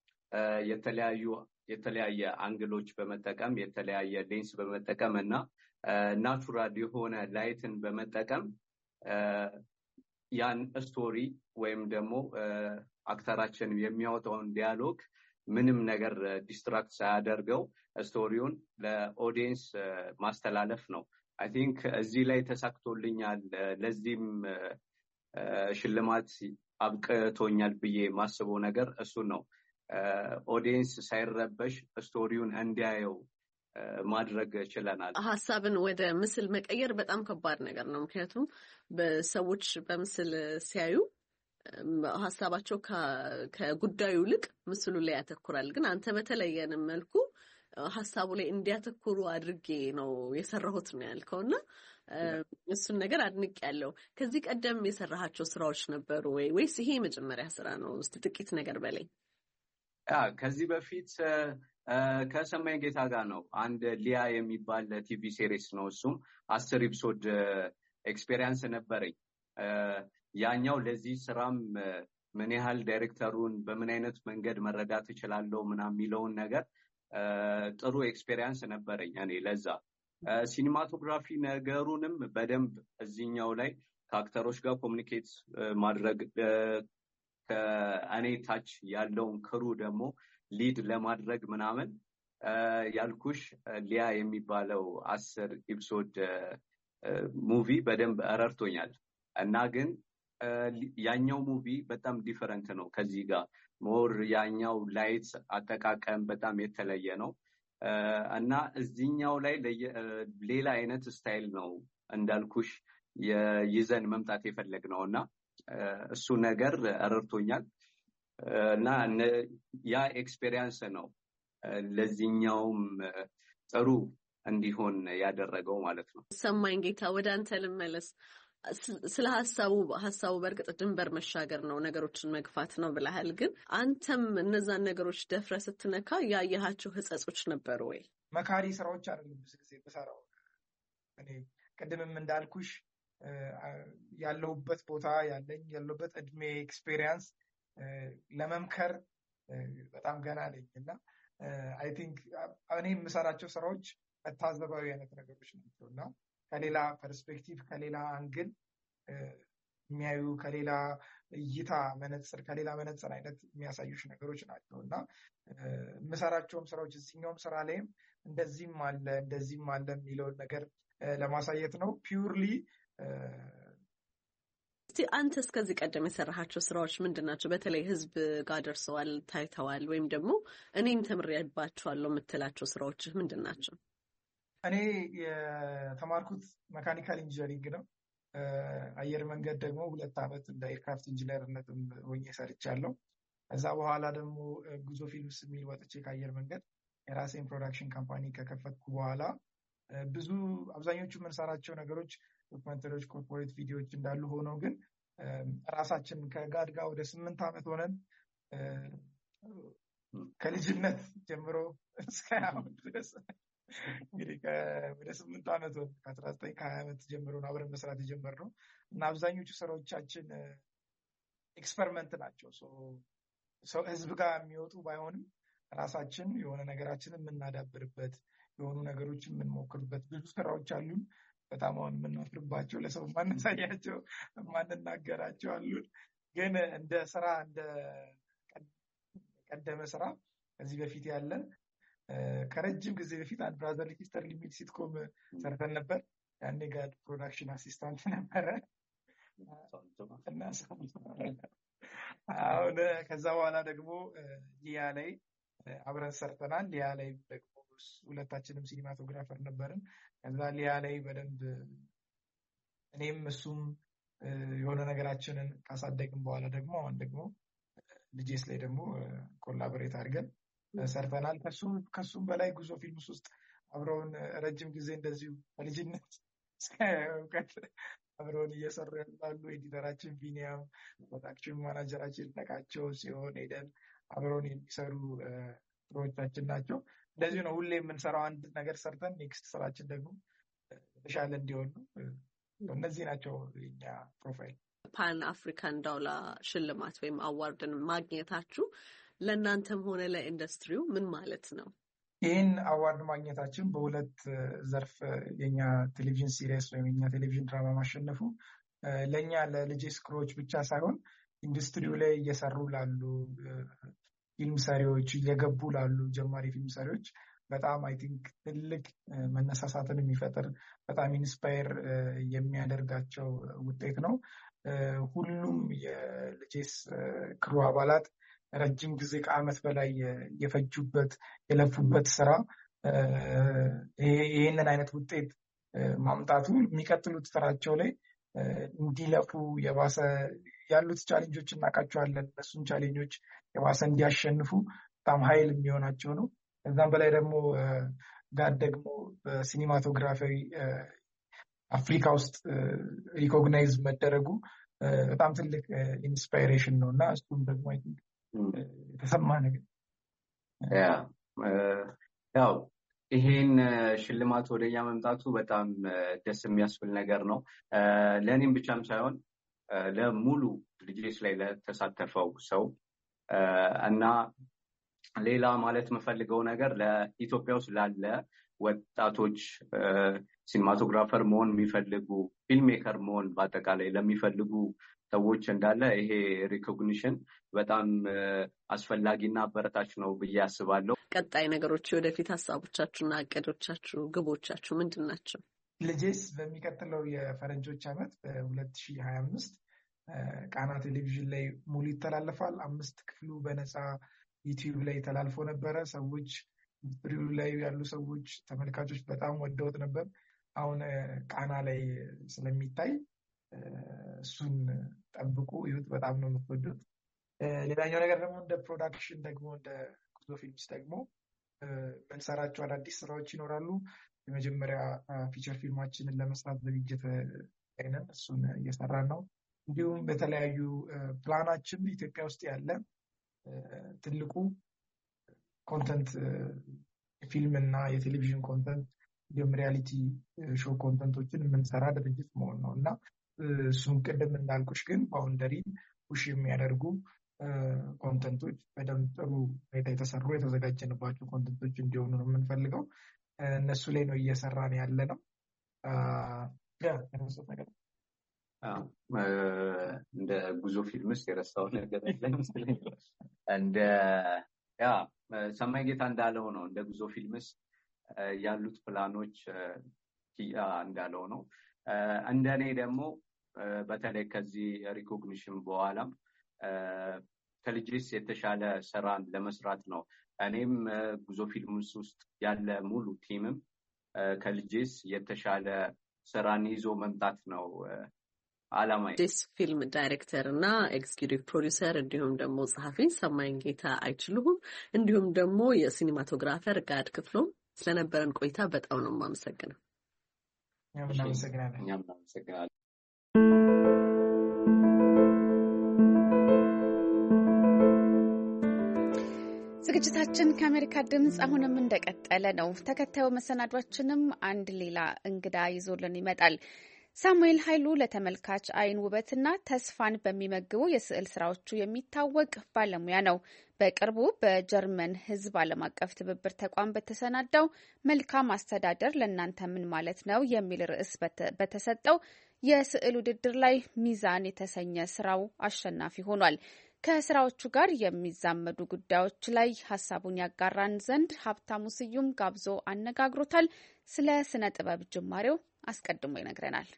የተለያየ አንግሎች በመጠቀም የተለያየ ሌንስ በመጠቀም እና ናቹራል የሆነ ላይትን በመጠቀም ያን ስቶሪ ወይም ደግሞ አክተራችን የሚያወጣውን ዲያሎግ ምንም ነገር ዲስትራክት ሳያደርገው ስቶሪውን ለኦዲየንስ ማስተላለፍ ነው። አይ ቲንክ እዚህ ላይ ተሳክቶልኛል። ለዚህም ሽልማት አብቅቶኛል ብዬ ማስበው ነገር እሱን ነው። ኦዲየንስ ሳይረበሽ ስቶሪውን እንዲያየው ማድረግ ችለናል። ሀሳብን ወደ ምስል መቀየር በጣም ከባድ ነገር ነው። ምክንያቱም በሰዎች በምስል ሲያዩ ሀሳባቸው ከጉዳዩ ይልቅ ምስሉ ላይ ያተኩራል። ግን አንተ በተለየንም መልኩ ሀሳቡ ላይ እንዲያተኩሩ አድርጌ ነው የሰራሁት ነው ያልከውና እሱን ነገር አድንቄያለሁ። ከዚህ ቀደም የሰራሃቸው ስራዎች ነበሩ ወይስ ይሄ የመጀመሪያ ስራ ነው? እስቲ ጥቂት ነገር በላይ። ከዚህ በፊት ከሰማይ ጌታ ጋር ነው አንድ ሊያ የሚባል ቲቪ ሲሪስ ነው። እሱም 10 ኤፒሶድ ኤክስፔሪየንስ ነበረኝ። ያኛው ለዚህ ስራም ምን ያህል ዳይሬክተሩን በምን አይነት መንገድ መረዳት እችላለሁ ምናምን የሚለውን ነገር ጥሩ ኤክስፔሪየንስ ነበረኝ እኔ ለዛ። ሲኒማቶግራፊ ነገሩንም በደንብ እዚህኛው ላይ ከአክተሮች ጋር ኮሚኒኬት ማድረግ ከእኔ ታች ያለውን ክሩ ደግሞ ሊድ ለማድረግ ምናምን ያልኩሽ ሊያ የሚባለው 10 ኤፒሶድ ሙቪ በደንብ ረድቶኛል እና ግን ያኛው ሙቪ በጣም ዲፈረንት ነው ከዚህ ጋር ሞር ያኛው ላይት አጠቃቀም በጣም የተለየ ነው እና እዚህኛው ላይ ሌላ አይነት ስታይል ነው እንዳልኩሽ ይዘን መምጣት የፈለግነውና እሱ ነገር ረድቶኛል እና ያ ኤክስፔሪየንስ ነው ለዚህኛውም ጥሩ እንዲሆን ያደረገው ማለት ነው። ሰማኝ ጌታ ወደ አንተ ልመለስ። ስለ ሀሳቡ በእርግጥ ድንበር መሻገር ነው፣ ነገሮችን መግፋት ነው ብለሃል። ግን አንተም እነዛን ነገሮች ደፍረ ስትነካ ያየሃቸው ህጸጾች ነበሩ ወይ? መካሪ ስራዎች አይደለም ብዙ ጊዜ በሰራው እኔ ቅድምም እንዳልኩሽ ያለሁበት ቦታ ያለሁበት እድሜ ኤክስፔሪየንስ ለመምከር በጣም ገና ነኝ እና አይ ቲንክ እኔ የምሰራቸው ስራዎች መታዘባዊ አይነት ነገሮች ናቸው እና ከሌላ ፐርስፔክቲቭ ከሌላ አንግል የሚያዩ ከሌላ እይታ መነጽር ከሌላ መነጽር አይነት የሚያሳዩሽ ነገሮች ናቸው እና የምሰራቸውም ስራዎች እዚህኛውም ስራ ላይም እንደዚህም አለ የሚለውን ነገር ለማሳየት ነው ፒውርሊ። እስቲ አንተ እስከዚህ ቀደም የሰራሃቸው ስራዎች ምንድን ናቸው? በተለይ ህዝብ ጋር ደርሰዋል፣ ታይተዋል፣ ወይም ደግሞ እኔም ተምሬባቸዋለሁ የምትላቸው ስራዎች ምንድን ናቸው? እኔ የተማርኩት መካኒካል ኢንጂነሪንግ ነው። አየር መንገድ ደግሞ 2 ዓመት እንደ ኤርክራፍት ኢንጂነርነት ሆኜ ሰርቻለሁ። ከዛ በኋላ ደግሞ ጉዞ ፊልምስ የሚል ወጥቼ ከአየር መንገድ የራሴን ፕሮዳክሽን ካምፓኒ ከከፈትኩ በኋላ አብዛኞቹ የምንሰራቸው ነገሮች ዶክመንተሪዎች፣ ኮርፖሬት ቪዲዮዎች እንዳሉ ሆነው ግን ራሳችን ከጋድ ጋር ወደ 8 ዓመት ሆነን ከልጅነት ጀምሮ እስከ አሁን ድረስ እንግዲህ ወደ 8 ዓመት ከ19 ከ20 ዓመት ጀምሮ አብረን መስራት የጀመርነው እና አብዛኞቹ ስራዎቻችን ኤክስፐሪመንት ናቸው። ሰው ህዝብ ጋር የሚወጡ ባይሆንም ራሳችን የሆነ ነገራችንን የምናዳብርበት የሆኑ ነገሮችን የምንሞክርበት ብዙ ስራዎች አሉን። በጣም አሁን የምናፍርባቸው ለሰው ማነሳያቸው ማንናገራቸው አሉን። ግን እንደ ስራ እንደ ቀደመ ስራ ከዚህ በፊት ያለ ከረጅም ጊዜ በፊት አንድ ብራዘርሊ ሲስተር ሊሚት ሲትኮም ሰርተን ነበር። ያኔ ጋር ፕሮዳክሽን አሲስታንት ነበረ እና አሁን ከዛ በኋላ ደግሞ ሊያ ላይ አብረን ሰርተናል። ሊያ ላይ ደግሞ ሁለታችንም ሲኒማቶግራፈር ነበርን። ከዛ ሊያ ላይ በደንብ እኔም እሱም የሆነ ነገራችንን ካሳደግን በኋላ ደግሞ አሁን ደግሞ ልጄስ ላይ ደግሞ ኮላቦሬት አድርገን ሰርተናል። ከሱም በላይ ጉዞ ፊልምስ ውስጥ አብረውን ረጅም ጊዜ እንደዚሁ በልጅነት እስከ እውቀት አብረውን እየሰሩ ያሉ ኤዲተራችን ቢኒያም፣ ፕሮዳክሽን ማናጀራችን ነቃቸው ሲሆን ሄደን አብረውን የሚሰሩ ስራዎቻችን ናቸው። እንደዚሁ ነው ሁሌ የምንሰራው። አንድ ነገር ሰርተን ኔክስት ስራችን ደግሞ የተሻለ እንዲሆን ነው። እነዚህ ናቸው የኛ ፕሮፋይል። ፓን አፍሪካን ዳውላ ሽልማት ወይም አዋርድን ማግኘታችሁ ለእናንተም ሆነ ለኢንዱስትሪው ምን ማለት ነው? ይህን አዋርድ ማግኘታችን በሁለት ዘርፍ የኛ ቴሌቪዥን ሲሪየስ ወይም የኛ ቴሌቪዥን ድራማ ማሸነፉ ለእኛ ለልጄስ ክሮች ብቻ ሳይሆን ኢንዱስትሪው ላይ እየሰሩ ላሉ ፊልም ሰሪዎች፣ እየገቡ ላሉ ጀማሪ ፊልም ሰሪዎች በጣም አይ ቲንክ ትልቅ መነሳሳትን የሚፈጥር በጣም ኢንስፓየር የሚያደርጋቸው ውጤት ነው። ሁሉም የልጄስ ክሩ አባላት ረጅም ጊዜ ከዓመት በላይ የፈጁበት የለፉበት ስራ ይህንን አይነት ውጤት ማምጣቱ የሚቀጥሉት ስራቸው ላይ እንዲለፉ የባሰ ያሉት ቻሌንጆች እናውቃቸዋለን። እነሱን ቻሌንጆች የባሰ እንዲያሸንፉ በጣም ኃይል የሚሆናቸው ነው። ከዛም በላይ ደግሞ ጋር ደግሞ በሲኒማቶግራፊ አፍሪካ ውስጥ ሪኮግናይዝ መደረጉ በጣም ትልቅ ኢንስፓይሬሽን ነው እና እሱም ደግሞ የተሰማ ነገር ያው ይሄን ሽልማት ወደኛ መምጣቱ በጣም ደስ የሚያስብል ነገር ነው። ለእኔም ብቻም ሳይሆን ለሙሉ ልጄስ ላይ ለተሳተፈው ሰው እና ሌላ ማለት የምፈልገው ነገር ለኢትዮጵያ ውስጥ ላለ ወጣቶች ሲኒማቶግራፈር መሆን የሚፈልጉ ፊልም ሜከር መሆን በአጠቃላይ ለሚፈልጉ ሰዎች እንዳለ ይሄ ሪኮግኒሽን በጣም አስፈላጊና አበረታች ነው ብዬ አስባለሁ። ቀጣይ ነገሮች፣ ወደፊት ሀሳቦቻችሁና እቅዶቻችሁ፣ ግቦቻችሁ ምንድን ናቸው? ልጄስ በሚቀጥለው የፈረንጆች ዓመት በ2025 ቃና ቴሌቪዥን ላይ ሙሉ ይተላለፋል። 5 ክፍሉ በነፃ ዩቲዩብ ላይ ተላልፎ ነበረ። ሰዎች ኢንዱስትሪው ላይ ያሉ ሰዎች ተመልካቾች በጣም ወደውት ነበር። አሁን ቃና ላይ ስለሚታይ እሱን ጠብቁ፣ ይሁት በጣም ነው የምትወዱት። ሌላኛው ነገር ደግሞ እንደ ፕሮዳክሽን ደግሞ እንደ ጉዞ ፊልምስ ደግሞ የምንሰራቸው አዳዲስ ስራዎች ይኖራሉ። የመጀመሪያ ፊቸር ፊልማችንን ለመስራት ዝግጅት ላይ ነን። እሱን እየሰራን ነው። እንዲሁም በተለያዩ ፕላናችን ኢትዮጵያ ውስጥ ያለ ትልቁ ኮንተንት ፊልም እና የቴሌቪዥን ኮንተንት እንዲሁም ሪያሊቲ ሾው ኮንተንቶችን የምንሰራ ድርጅት መሆን ነው እና እሱም ቅድም እንዳልኩሽ ግን ባውንደሪ ፑሽ የሚያደርጉ ኮንተንቶች በደንብ ጥሩ ሁኔታ የተሰሩ የተዘጋጀንባቸው ኮንተንቶች እንዲሆኑ ነው የምንፈልገው። እነሱ ላይ ነው እየሰራን ያለ ነው። ነገር እንደ ጉዞ ፊልምስ የረሳው ነገር እንደ ሰማይ ጌታ እንዳለው ነው። እንደ ጉዞ ፊልምስ ያሉት ፕላኖች እንዳለው ነው። እንደኔ ደግሞ በተለይ ከዚህ ሪኮግኒሽን በኋላም ከልጄስ የተሻለ ስራን ለመስራት ነው። እኔም ጉዞ ፊልምስ ውስጥ ያለ ሙሉ ቲምም ከልጄስ የተሻለ ስራን ይዞ መምጣት ነው አላማ። ልጄስ ፊልም ዳይሬክተር እና ኤግዚኪዩቲቭ ፕሮዲውሰር እንዲሁም ደግሞ ጸሐፊ ሰማይን ጌታ አይችሉም እንዲሁም ደግሞ የሲኒማቶግራፈር ጋድ ክፍሎም ስለነበረን ቆይታ በጣም ነው የማመሰግነው። እኛም እናመሰግናለን። ዝግጅታችን ከአሜሪካ ድምፅ አሁንም እንደቀጠለ ነው። ተከታዩ መሰናዷችንም አንድ ሌላ እንግዳ ይዞልን ይመጣል። ሳሙኤል ኃይሉ ለተመልካች አይን ውበትና ተስፋን በሚመግቡ የስዕል ስራዎቹ የሚታወቅ ባለሙያ ነው። በቅርቡ በጀርመን ሕዝብ ዓለም አቀፍ ትብብር ተቋም በተሰናዳው መልካም አስተዳደር ለእናንተ ምን ማለት ነው የሚል ርዕስ በተሰጠው የስዕል ውድድር ላይ ሚዛን የተሰኘ ስራው አሸናፊ ሆኗል። ከስራዎቹ ጋር የሚዛመዱ ጉዳዮች ላይ ሀሳቡን ያጋራን ዘንድ ሀብታሙ ስዩም ጋብዞ አነጋግሮታል። ስለ ስነ ጥበብ ጅማሬው አስቀድሞ ይነግረናል።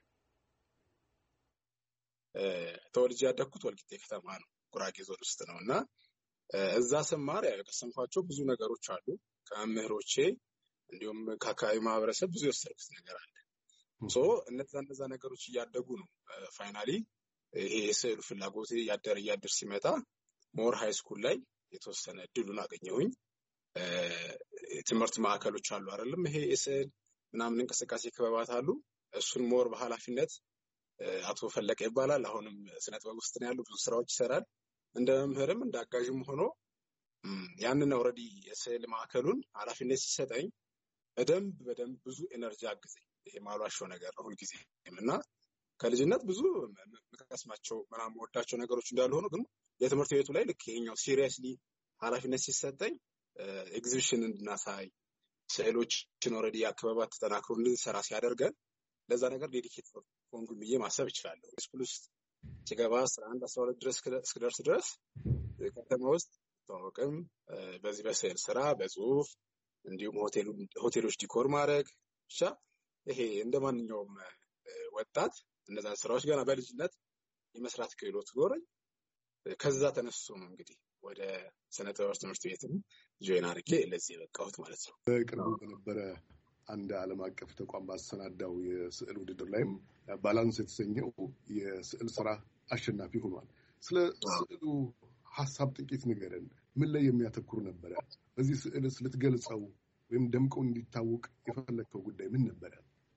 ተወልጄ ያደግኩት ወልቂጤ ከተማ ነው፣ ጉራጌ ዞን ውስጥ ነው እና እዛ ስማር የቀሰምኳቸው ብዙ ነገሮች አሉ። ከመምህሮቼ እንዲሁም ከአካባቢ ማህበረሰብ ብዙ የወሰድኩት ነገር አለ። እነዛ ነገሮች እያደጉ ነው ፋይናሊ ይሄ የስዕሉ ፍላጎቴ እያደር ሲመጣ ሞር ሃይ ስኩል ላይ የተወሰነ እድሉን አገኘሁኝ። ትምህርት ማዕከሎች አሉ አይደለም፣ ይሄ የስዕል ምናምን እንቅስቃሴ ክበባት አሉ። እሱን ሞር በኃላፊነት አቶ ፈለቀ ይባላል። አሁንም ስነ ጥበብ ውስጥ ነው ያለው፣ ብዙ ስራዎች ይሰራል። እንደ መምህርም እንደ አጋዥም ሆኖ ያንን ኦልሬዲ የስዕል ማዕከሉን ኃላፊነት ሲሰጠኝ በደንብ ብዙ ኤነርጂ አግዘኝ። ይሄ ማሏሻው ነገር ነው ሁልጊዜም እና ከልጅነት ብዙ መቀስማቸው ምናምን ወዳቸው ነገሮች እንዳሉ ሆኖ ግን የትምህርት ቤቱ ላይ ልክ ይሄኛው ሲሪየስሊ ኃላፊነት ሲሰጠኝ ኤግዚቢሽን እንድናሳይ ስዕሎችን ኦልሬዲ አክበባት ተጠናክሮ እንድንሰራ ሲያደርገን ለዛ ነገር ዴዲኬት ሆንኩ ብዬ ማሰብ እችላለሁ። ስኩል ውስጥ ሲገባ 11 12 ድረስ እስክደርስ ድረስ ከተማ ውስጥ ተዋወቅም በዚህ በስዕል ስራ በጽሁፍ እንዲሁም ሆቴሎች ዲኮር ማድረግ ብቻ ይሄ እንደማንኛውም ወጣት እነዛን ስራዎች ገና በልጅነት የመስራት ክህሎት ኖረኝ። ከዛ ተነስቶ ነው እንግዲህ ወደ ስነ ጥበብ ትምህርት ቤትም ጆይን አድርጌ ለዚህ የበቃሁት ማለት ነው። በቅርቡ በነበረ አንድ ዓለም አቀፍ ተቋም ባሰናዳው የስዕል ውድድር ላይም ባላንስ የተሰኘው የስዕል ስራ አሸናፊ ሆኗል። ስለ ስዕሉ ሀሳብ ጥቂት ንገረን። ምን ላይ የሚያተኩር ነበረ? በዚህ ስዕልስ ልትገልጸው ወይም ደምቆ እንዲታወቅ የፈለግከው ጉዳይ ምን ነበረ?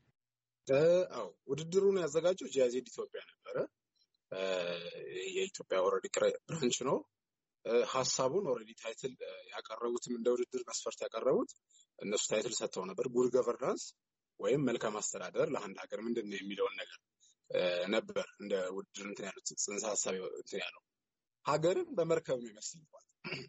ውድድሩን ያዘጋጀው ጂአይዜድ ኢትዮጵያ ነበረ። የኢትዮጵያ ኦልሬዲ ብራንች ነው። ሀሳቡን ኦልሬዲ ታይትል ያቀረቡትም እንደ ውድድር መስፈርት ያቀረቡት እነሱ ታይትል ሰጥተው ነበር። ጉድ ገቨርናንስ ወይም መልካም አስተዳደር ለአንድ ሀገር ምንድን ነው የሚለውን ነገር ነበር እንደ ውድድር እንትን ያሉት ጽንሰ ሀሳብ እንትን ያለው። ሀገርን በመርከብ ነው ይመስልኳል።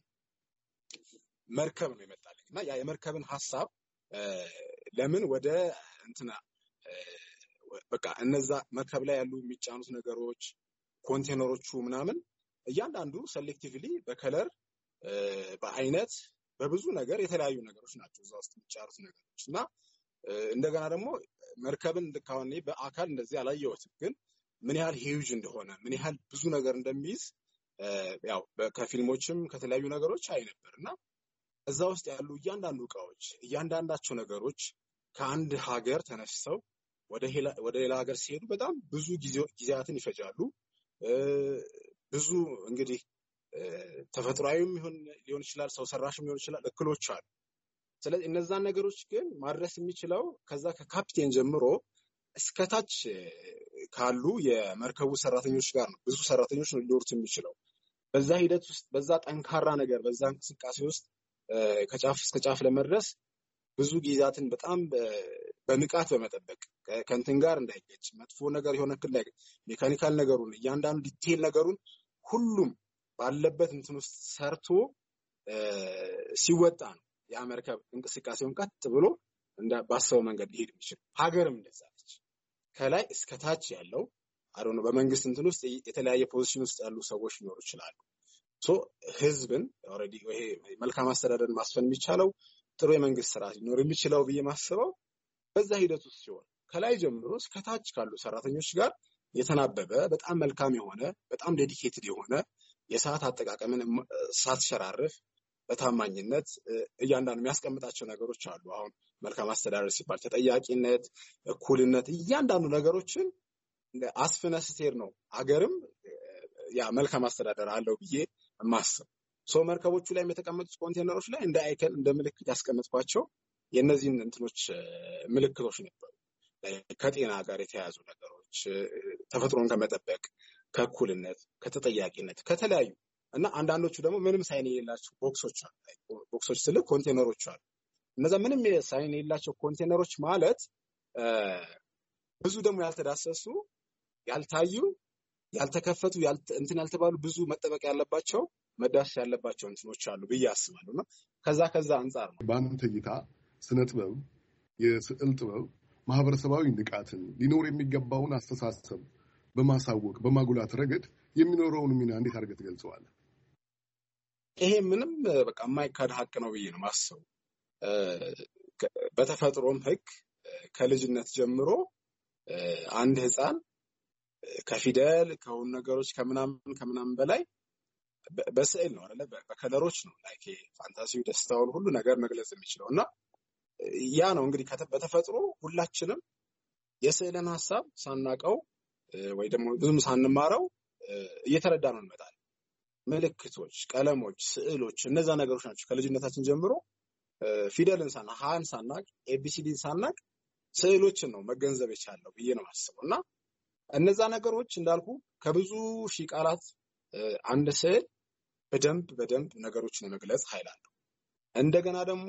መርከብ ነው ይመጣልኝ እና ያ የመርከብን ሀሳብ ለምን ወደ እንትና በቃ እነዛ መርከብ ላይ ያሉ የሚጫኑት ነገሮች ኮንቴነሮቹ ምናምን እያንዳንዱ ሴሌክቲቭሊ በከለር በአይነት በብዙ ነገር የተለያዩ ነገሮች ናቸው እዛ ውስጥ የሚጫሩት ነገሮች እና እንደገና ደግሞ መርከብን ልካውን በአካል እንደዚህ አላየሁትም፣ ግን ምን ያህል ሂዩጅ እንደሆነ ምን ያህል ብዙ ነገር እንደሚይዝ ያው ከፊልሞችም ከተለያዩ ነገሮች አይ ነበር እና እዛ ውስጥ ያሉ እያንዳንዱ እቃዎች እያንዳንዳቸው ነገሮች ከአንድ ሀገር ተነስተው ወደ ሌላ ሀገር ሲሄዱ በጣም ብዙ ጊዜያትን ይፈጃሉ። ብዙ እንግዲህ ተፈጥሯዊም ሊሆን ይችላል፣ ሰው ሰራሽም ሊሆን ይችላል፣ እክሎች አሉ። ስለዚህ እነዛን ነገሮች ግን ማድረስ የሚችለው ከዛ ከካፕቴን ጀምሮ እስከታች ካሉ የመርከቡ ሰራተኞች ጋር ነው። ብዙ ሰራተኞች ነው ሊኖሩት የሚችለው። በዛ ሂደት ውስጥ በዛ ጠንካራ ነገር በዛ እንቅስቃሴ ውስጥ ከጫፍ እስከ ጫፍ ለመድረስ ብዙ ጊዜያትን በጣም በንቃት በመጠበቅ ከእንትን ጋር እንዳይገጭ መጥፎ ነገር የሆነ ክል ላይ ሜካኒካል ነገሩን እያንዳንዱ ዲቴል ነገሩን ሁሉም ባለበት እንትን ውስጥ ሰርቶ ሲወጣ ነው ያ መርከብ እንቅስቃሴውን ቀጥ ብሎ ባሰበው መንገድ ሊሄድ የሚችል። ሀገርም እንደዛ ነች። ከላይ እስከ ታች ያለው አሮን በመንግስት እንትን ውስጥ የተለያየ ፖዚሽን ውስጥ ያሉ ሰዎች ሊኖሩ ይችላሉ። ህዝብን ኦልሬዲ ይሄ መልካም አስተዳደርን ማስፈን የሚቻለው ጥሩ የመንግስት ስራ ሊኖር የሚችለው ብዬ ማስበው በዛ ሂደት ውስጥ ሲሆን ከላይ ጀምሮ እስከ ታች ካሉ ሰራተኞች ጋር የተናበበ በጣም መልካም የሆነ በጣም ዴዲኬትድ የሆነ የሰዓት አጠቃቀምን ሳትሸራርፍ በታማኝነት እያንዳንዱ የሚያስቀምጣቸው ነገሮች አሉ። አሁን መልካም አስተዳደር ሲባል ተጠያቂነት፣ እኩልነት እያንዳንዱ ነገሮችን አስፍነ ስትሄድ ነው አገርም ያ መልካም አስተዳደር አለው ብዬ ማስብ። መርከቦቹ ላይ የተቀመጡት ኮንቴነሮች ላይ እንደ አይከን እንደ ምልክት ያስቀምጥኳቸው የእነዚህን እንትኖች ምልክቶች ነበሩ። ከጤና ጋር የተያያዙ ነገሮች፣ ተፈጥሮን ከመጠበቅ፣ ከእኩልነት፣ ከተጠያቂነት፣ ከተለያዩ እና አንዳንዶቹ ደግሞ ምንም ሳይን የሌላቸው ቦክሶች አሉ። ቦክሶች ስለ ኮንቴነሮች አሉ። እነዛ ምንም ሳይን የሌላቸው ኮንቴነሮች ማለት ብዙ ደግሞ ያልተዳሰሱ ያልታዩ ያልተከፈቱ እንትን ያልተባሉ ብዙ መጠበቅ ያለባቸው መዳሰስ ያለባቸው እንትኖች አሉ ብዬ አስባለሁና ከዛ አንፃር ነው። በአንተ እይታ ስነ ጥበብ፣ የስዕል ጥበብ ማህበረሰባዊ ንቃትን ሊኖር የሚገባውን አስተሳሰብ በማሳወቅ በማጉላት ረገድ የሚኖረውን ሚና እንዴት አድርገህ ትገልጸዋለህ? ይሄ ምንም በቃ የማይካድ ሀቅ ነው ብዬ ነው ማስበው። በተፈጥሮም ህግ ከልጅነት ጀምሮ አንድ ህፃን ከፊደል ከሁሉ ነገሮች ከምናምን በላይ በስዕል ነው አይደለ? በከለሮች ነው ላይክ ፋንታሲው ደስታውን ሁሉ ነገር መግለጽ የሚችለው እና ያ ነው እንግዲህ በተፈጥሮ ሁላችንም የስዕልን ሐሳብ ሳናቀው ወይ ደግሞ ብዙም ሳንማረው እየተረዳ ነው እንመጣለን። ምልክቶች፣ ቀለሞች፣ ስዕሎች እነዛ ነገሮች ናቸው ከልጅነታችን ጀምሮ ፊደልን ሃን ሳናቅ ኤቢሲዲን ሳናቅ ስዕሎችን ነው መገንዘብ የቻለው ብዬ ነው የማስበው እና እነዛ ነገሮች እንዳልኩ ከብዙ ሺህ ቃላት አንድ ስዕል በደንብ ነገሮችን የመግለጽ ኃይል አለው። እንደገና ደግሞ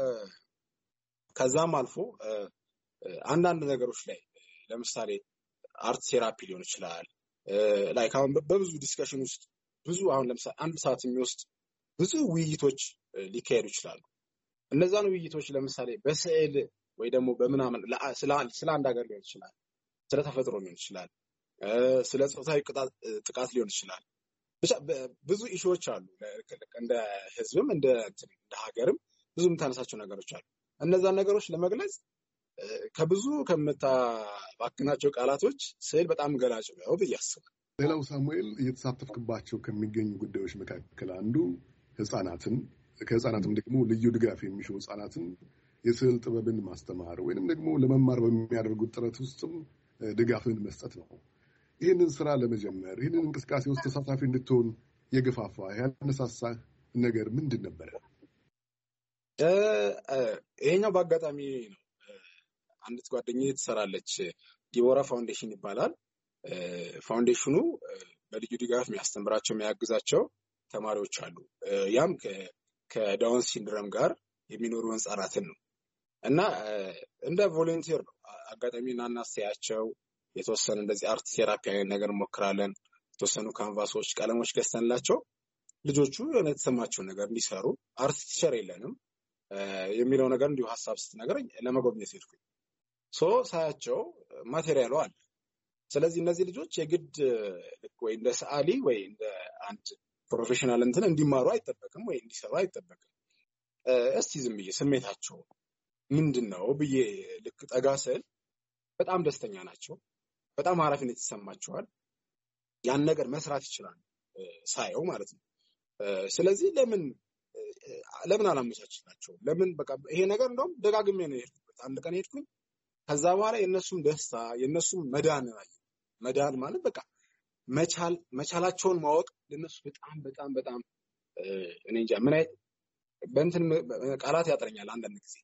ከዛም አልፎ አንዳንድ ነገሮች ላይ ለምሳሌ አርት ቴራፒ ሊሆን ይችላል። ላይክ አሁን በብዙ ዲስከሽን ውስጥ ብዙ አሁን ለምሳሌ አንድ ሰዓት የሚወስድ ብዙ ውይይቶች ሊካሄዱ ይችላሉ። እነዛን ውይይቶች ለምሳሌ በስዕል ወይ ደግሞ በምናምን ስለ አንድ ሀገር ሊሆን ይችላል፣ ስለ ተፈጥሮ ሊሆን ይችላል፣ ስለ ጾታዊ ጥቃት ሊሆን ይችላል። ብቻ ብዙ ኢሹዎች አሉ። እንደ ህዝብም እንደ ሀገርም ብዙ የምታነሳቸው ነገሮች አሉ። እነዛን ነገሮች ለመግለጽ ከብዙ ከምታባክናቸው ቃላቶች ስዕል በጣም ገላጭ ነው ብዬ አስባለሁ። ሌላው ሳሙኤል እየተሳተፍክባቸው ከሚገኙ ጉዳዮች መካከል አንዱ ከህፃናትም ደግሞ ልዩ ድጋፍ የሚሹ ህፃናትን የስዕል ጥበብን ማስተማር ወይንም ደግሞ ለመማር በሚያደርጉት ጥረት ውስጥም ድጋፍን መስጠት ነው። ይህንን ስራ ለመጀመር ይህንን እንቅስቃሴ ውስጥ ተሳታፊ እንድትሆን የገፋፋ ያነሳሳህ ነገር ምንድን ነበረ? ይሄኛው በአጋጣሚ ነው። አንዲት ጓደኛዬ ትሰራለች፣ ዲቦራ ፋውንዴሽን ይባላል። ፋውንዴሽኑ በልዩ ድጋፍ የሚያስተምራቸው የሚያግዛቸው ተማሪዎች አሉ። ያም ከዳውን ሲንድረም ጋር የሚኖሩ ህጻናትን ነው እና እንደ ቮለንቲር ነው አጋጣሚ እናስተያቸው የተወሰነ እንደዚህ አርት ቴራፒ አይነት ነገር እንሞክራለን። የተወሰኑ ካንቫሶች፣ ቀለሞች ገዝተንላቸው ልጆቹ የሆነ የተሰማቸውን ነገር እንዲሰሩ አርት ቲቸር የለንም የሚለው ነገር እንዲሁ ሀሳብ ስትነግረኝ ለመጎብኘት ሄድኩኝ። ሳያቸው ማቴሪያሉ አለ። ስለዚህ እነዚህ ልጆች የግድ ወይ እንደ ሰዓሊ ወይ እንደ አንድ ፕሮፌሽናል እንትን እንዲማሩ አይጠበቅም ወይ እንዲሰሩ አይጠበቅም። እስቲ ዝም ብዬ ስሜታቸው ምንድን ነው ብዬ ልክ ጠጋ ስል በጣም ደስተኛ ናቸው። በጣም ኃላፊነት ይሰማቸዋል። ያን ነገር መስራት ይችላል ሳየው ማለት ነው። ስለዚህ ለምን አላመቻችላቸው? ለምን በቃ ይሄ ነገር እንደውም ደጋግሜ ነው የሄድኩት። አንድ ቀን ሄድኩኝ። ከዛ በኋላ የእነሱም ደስታ የእነሱም መዳን ማለት በቃ መቻላቸውን ማወቅ ለነሱ በጣም እኔ እንጃ ምን አይነት በእንትን ቃላት ያጥረኛል አንዳንድ ጊዜ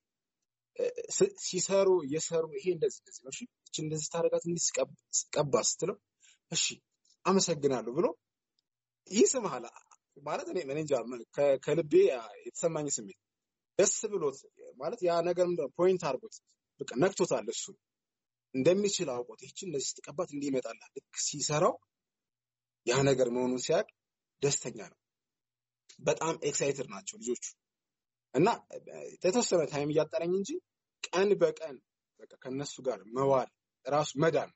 እየሰሩ ይሄ እንደዚህ ነው፣ እሺ እቺ እንደዚህ ታደርጋት እንዲስቀባ ስትለው እሺ አመሰግናለሁ ብሎ ይስምሃል ማለት እኔ እንጃ ከልቤ የተሰማኝ ስሜት ደስ ብሎት ማለት ያ ነገር ፖይንት አድርጎት በቃ ነክቶታል። እሱ እንደሚችል አውቆት ይቺ እንደዚህ ስትቀባት እንዲመጣላ ልክ ሲሰራው ያ ነገር መሆኑን ሲያቅ ደስተኛ ነው። በጣም ኤክሳይትድ ናቸው ልጆቹ እና የተወሰነ ታይም እያጠረኝ እንጂ ቀን በቀን በቃ ከነሱ ጋር መዋል ራሱ መዳን።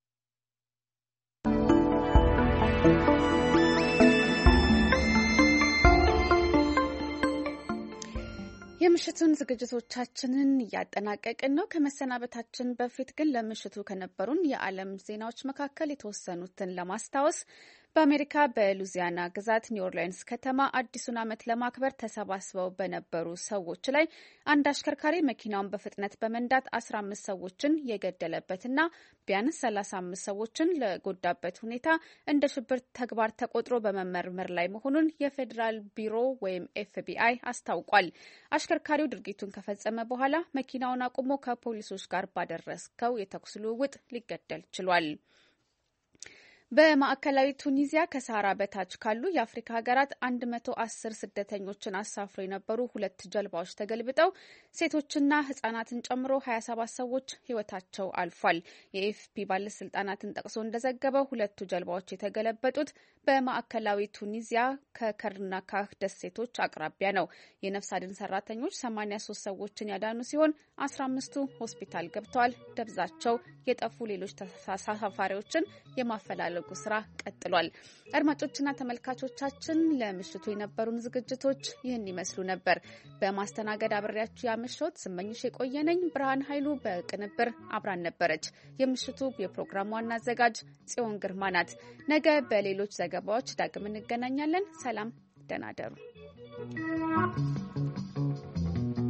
የምሽቱን ዝግጅቶቻችንን እያጠናቀቅን ነው። ከመሰናበታችን በፊት ግን ለምሽቱ ከነበሩን የዓለም ዜናዎች መካከል የተወሰኑትን ለማስታወስ በአሜሪካ በሉዚያና ግዛት ኒው ኦርሊንስ ከተማ አዲሱን ዓመት ለማክበር ተሰባስበው በነበሩ ሰዎች ላይ አንድ አሽከርካሪ መኪናውን በፍጥነት በመንዳት 15 ሰዎችን የገደለበትና ቢያንስ 35 ሰዎችን ለጎዳበት ሁኔታ እንደ ሽብር ተግባር ተቆጥሮ በመመርመር ላይ መሆኑን የፌዴራል ቢሮ ወይም FBI አስታውቋል። አሽከርካሪው ድርጊቱን ከፈጸመ በኋላ መኪናውን አቁሞ ከፖሊሶች ጋር ባደረሰው የተኩስ ልውውጥ ሊገደል ችሏል። በማዕከላዊ ቱኒዚያ ከሳራ በታች ካሉ የአፍሪካ ሀገራት 110 ስደተኞችን አሳፍረው የነበሩ 2 ጀልባዎች ተገልብጠው ሴቶችና ህጻናትን ጨምሮ 27 ሰዎች ህይወታቸው አልፏል። የኤፍፒ ባለስልጣናትን ጠቅሶ እንደዘገበው 2 ጀልባዎች የተገለበጡት በማዕከላዊ ቱኒዚያ ከከርናካህ ደሴቶች አቅራቢያ ነው። የነፍስ አድን ሰራተኞች 83 ሰዎችን ያዳኑ ሲሆን 15ቱ ሆስፒታል ገብተዋል። ደብዛቸው የጠፉ ሌሎች ተሳፋሪዎችን የማፈላለጉ ስራ ቀጥሏል። አድማጮችና ተመልካቾቻችን ለምሽቱ የነበሩን ዝግጅቶች ይህን ይመስሉ ነበር። በማስተናገድ አብሬያችሁ ያመሸሁት ስመኝሽ የቆየነኝ። ብርሃን ኃይሉ በቅንብር አብራን ነበረች። የምሽቱ የፕሮግራም ዋና አዘጋጅ ጽዮን ግርማ ናት። ነገ በሌሎች ዘገባዎች ዳግም እንገናኛለን። ሰላም፣ ደህና እደሩ።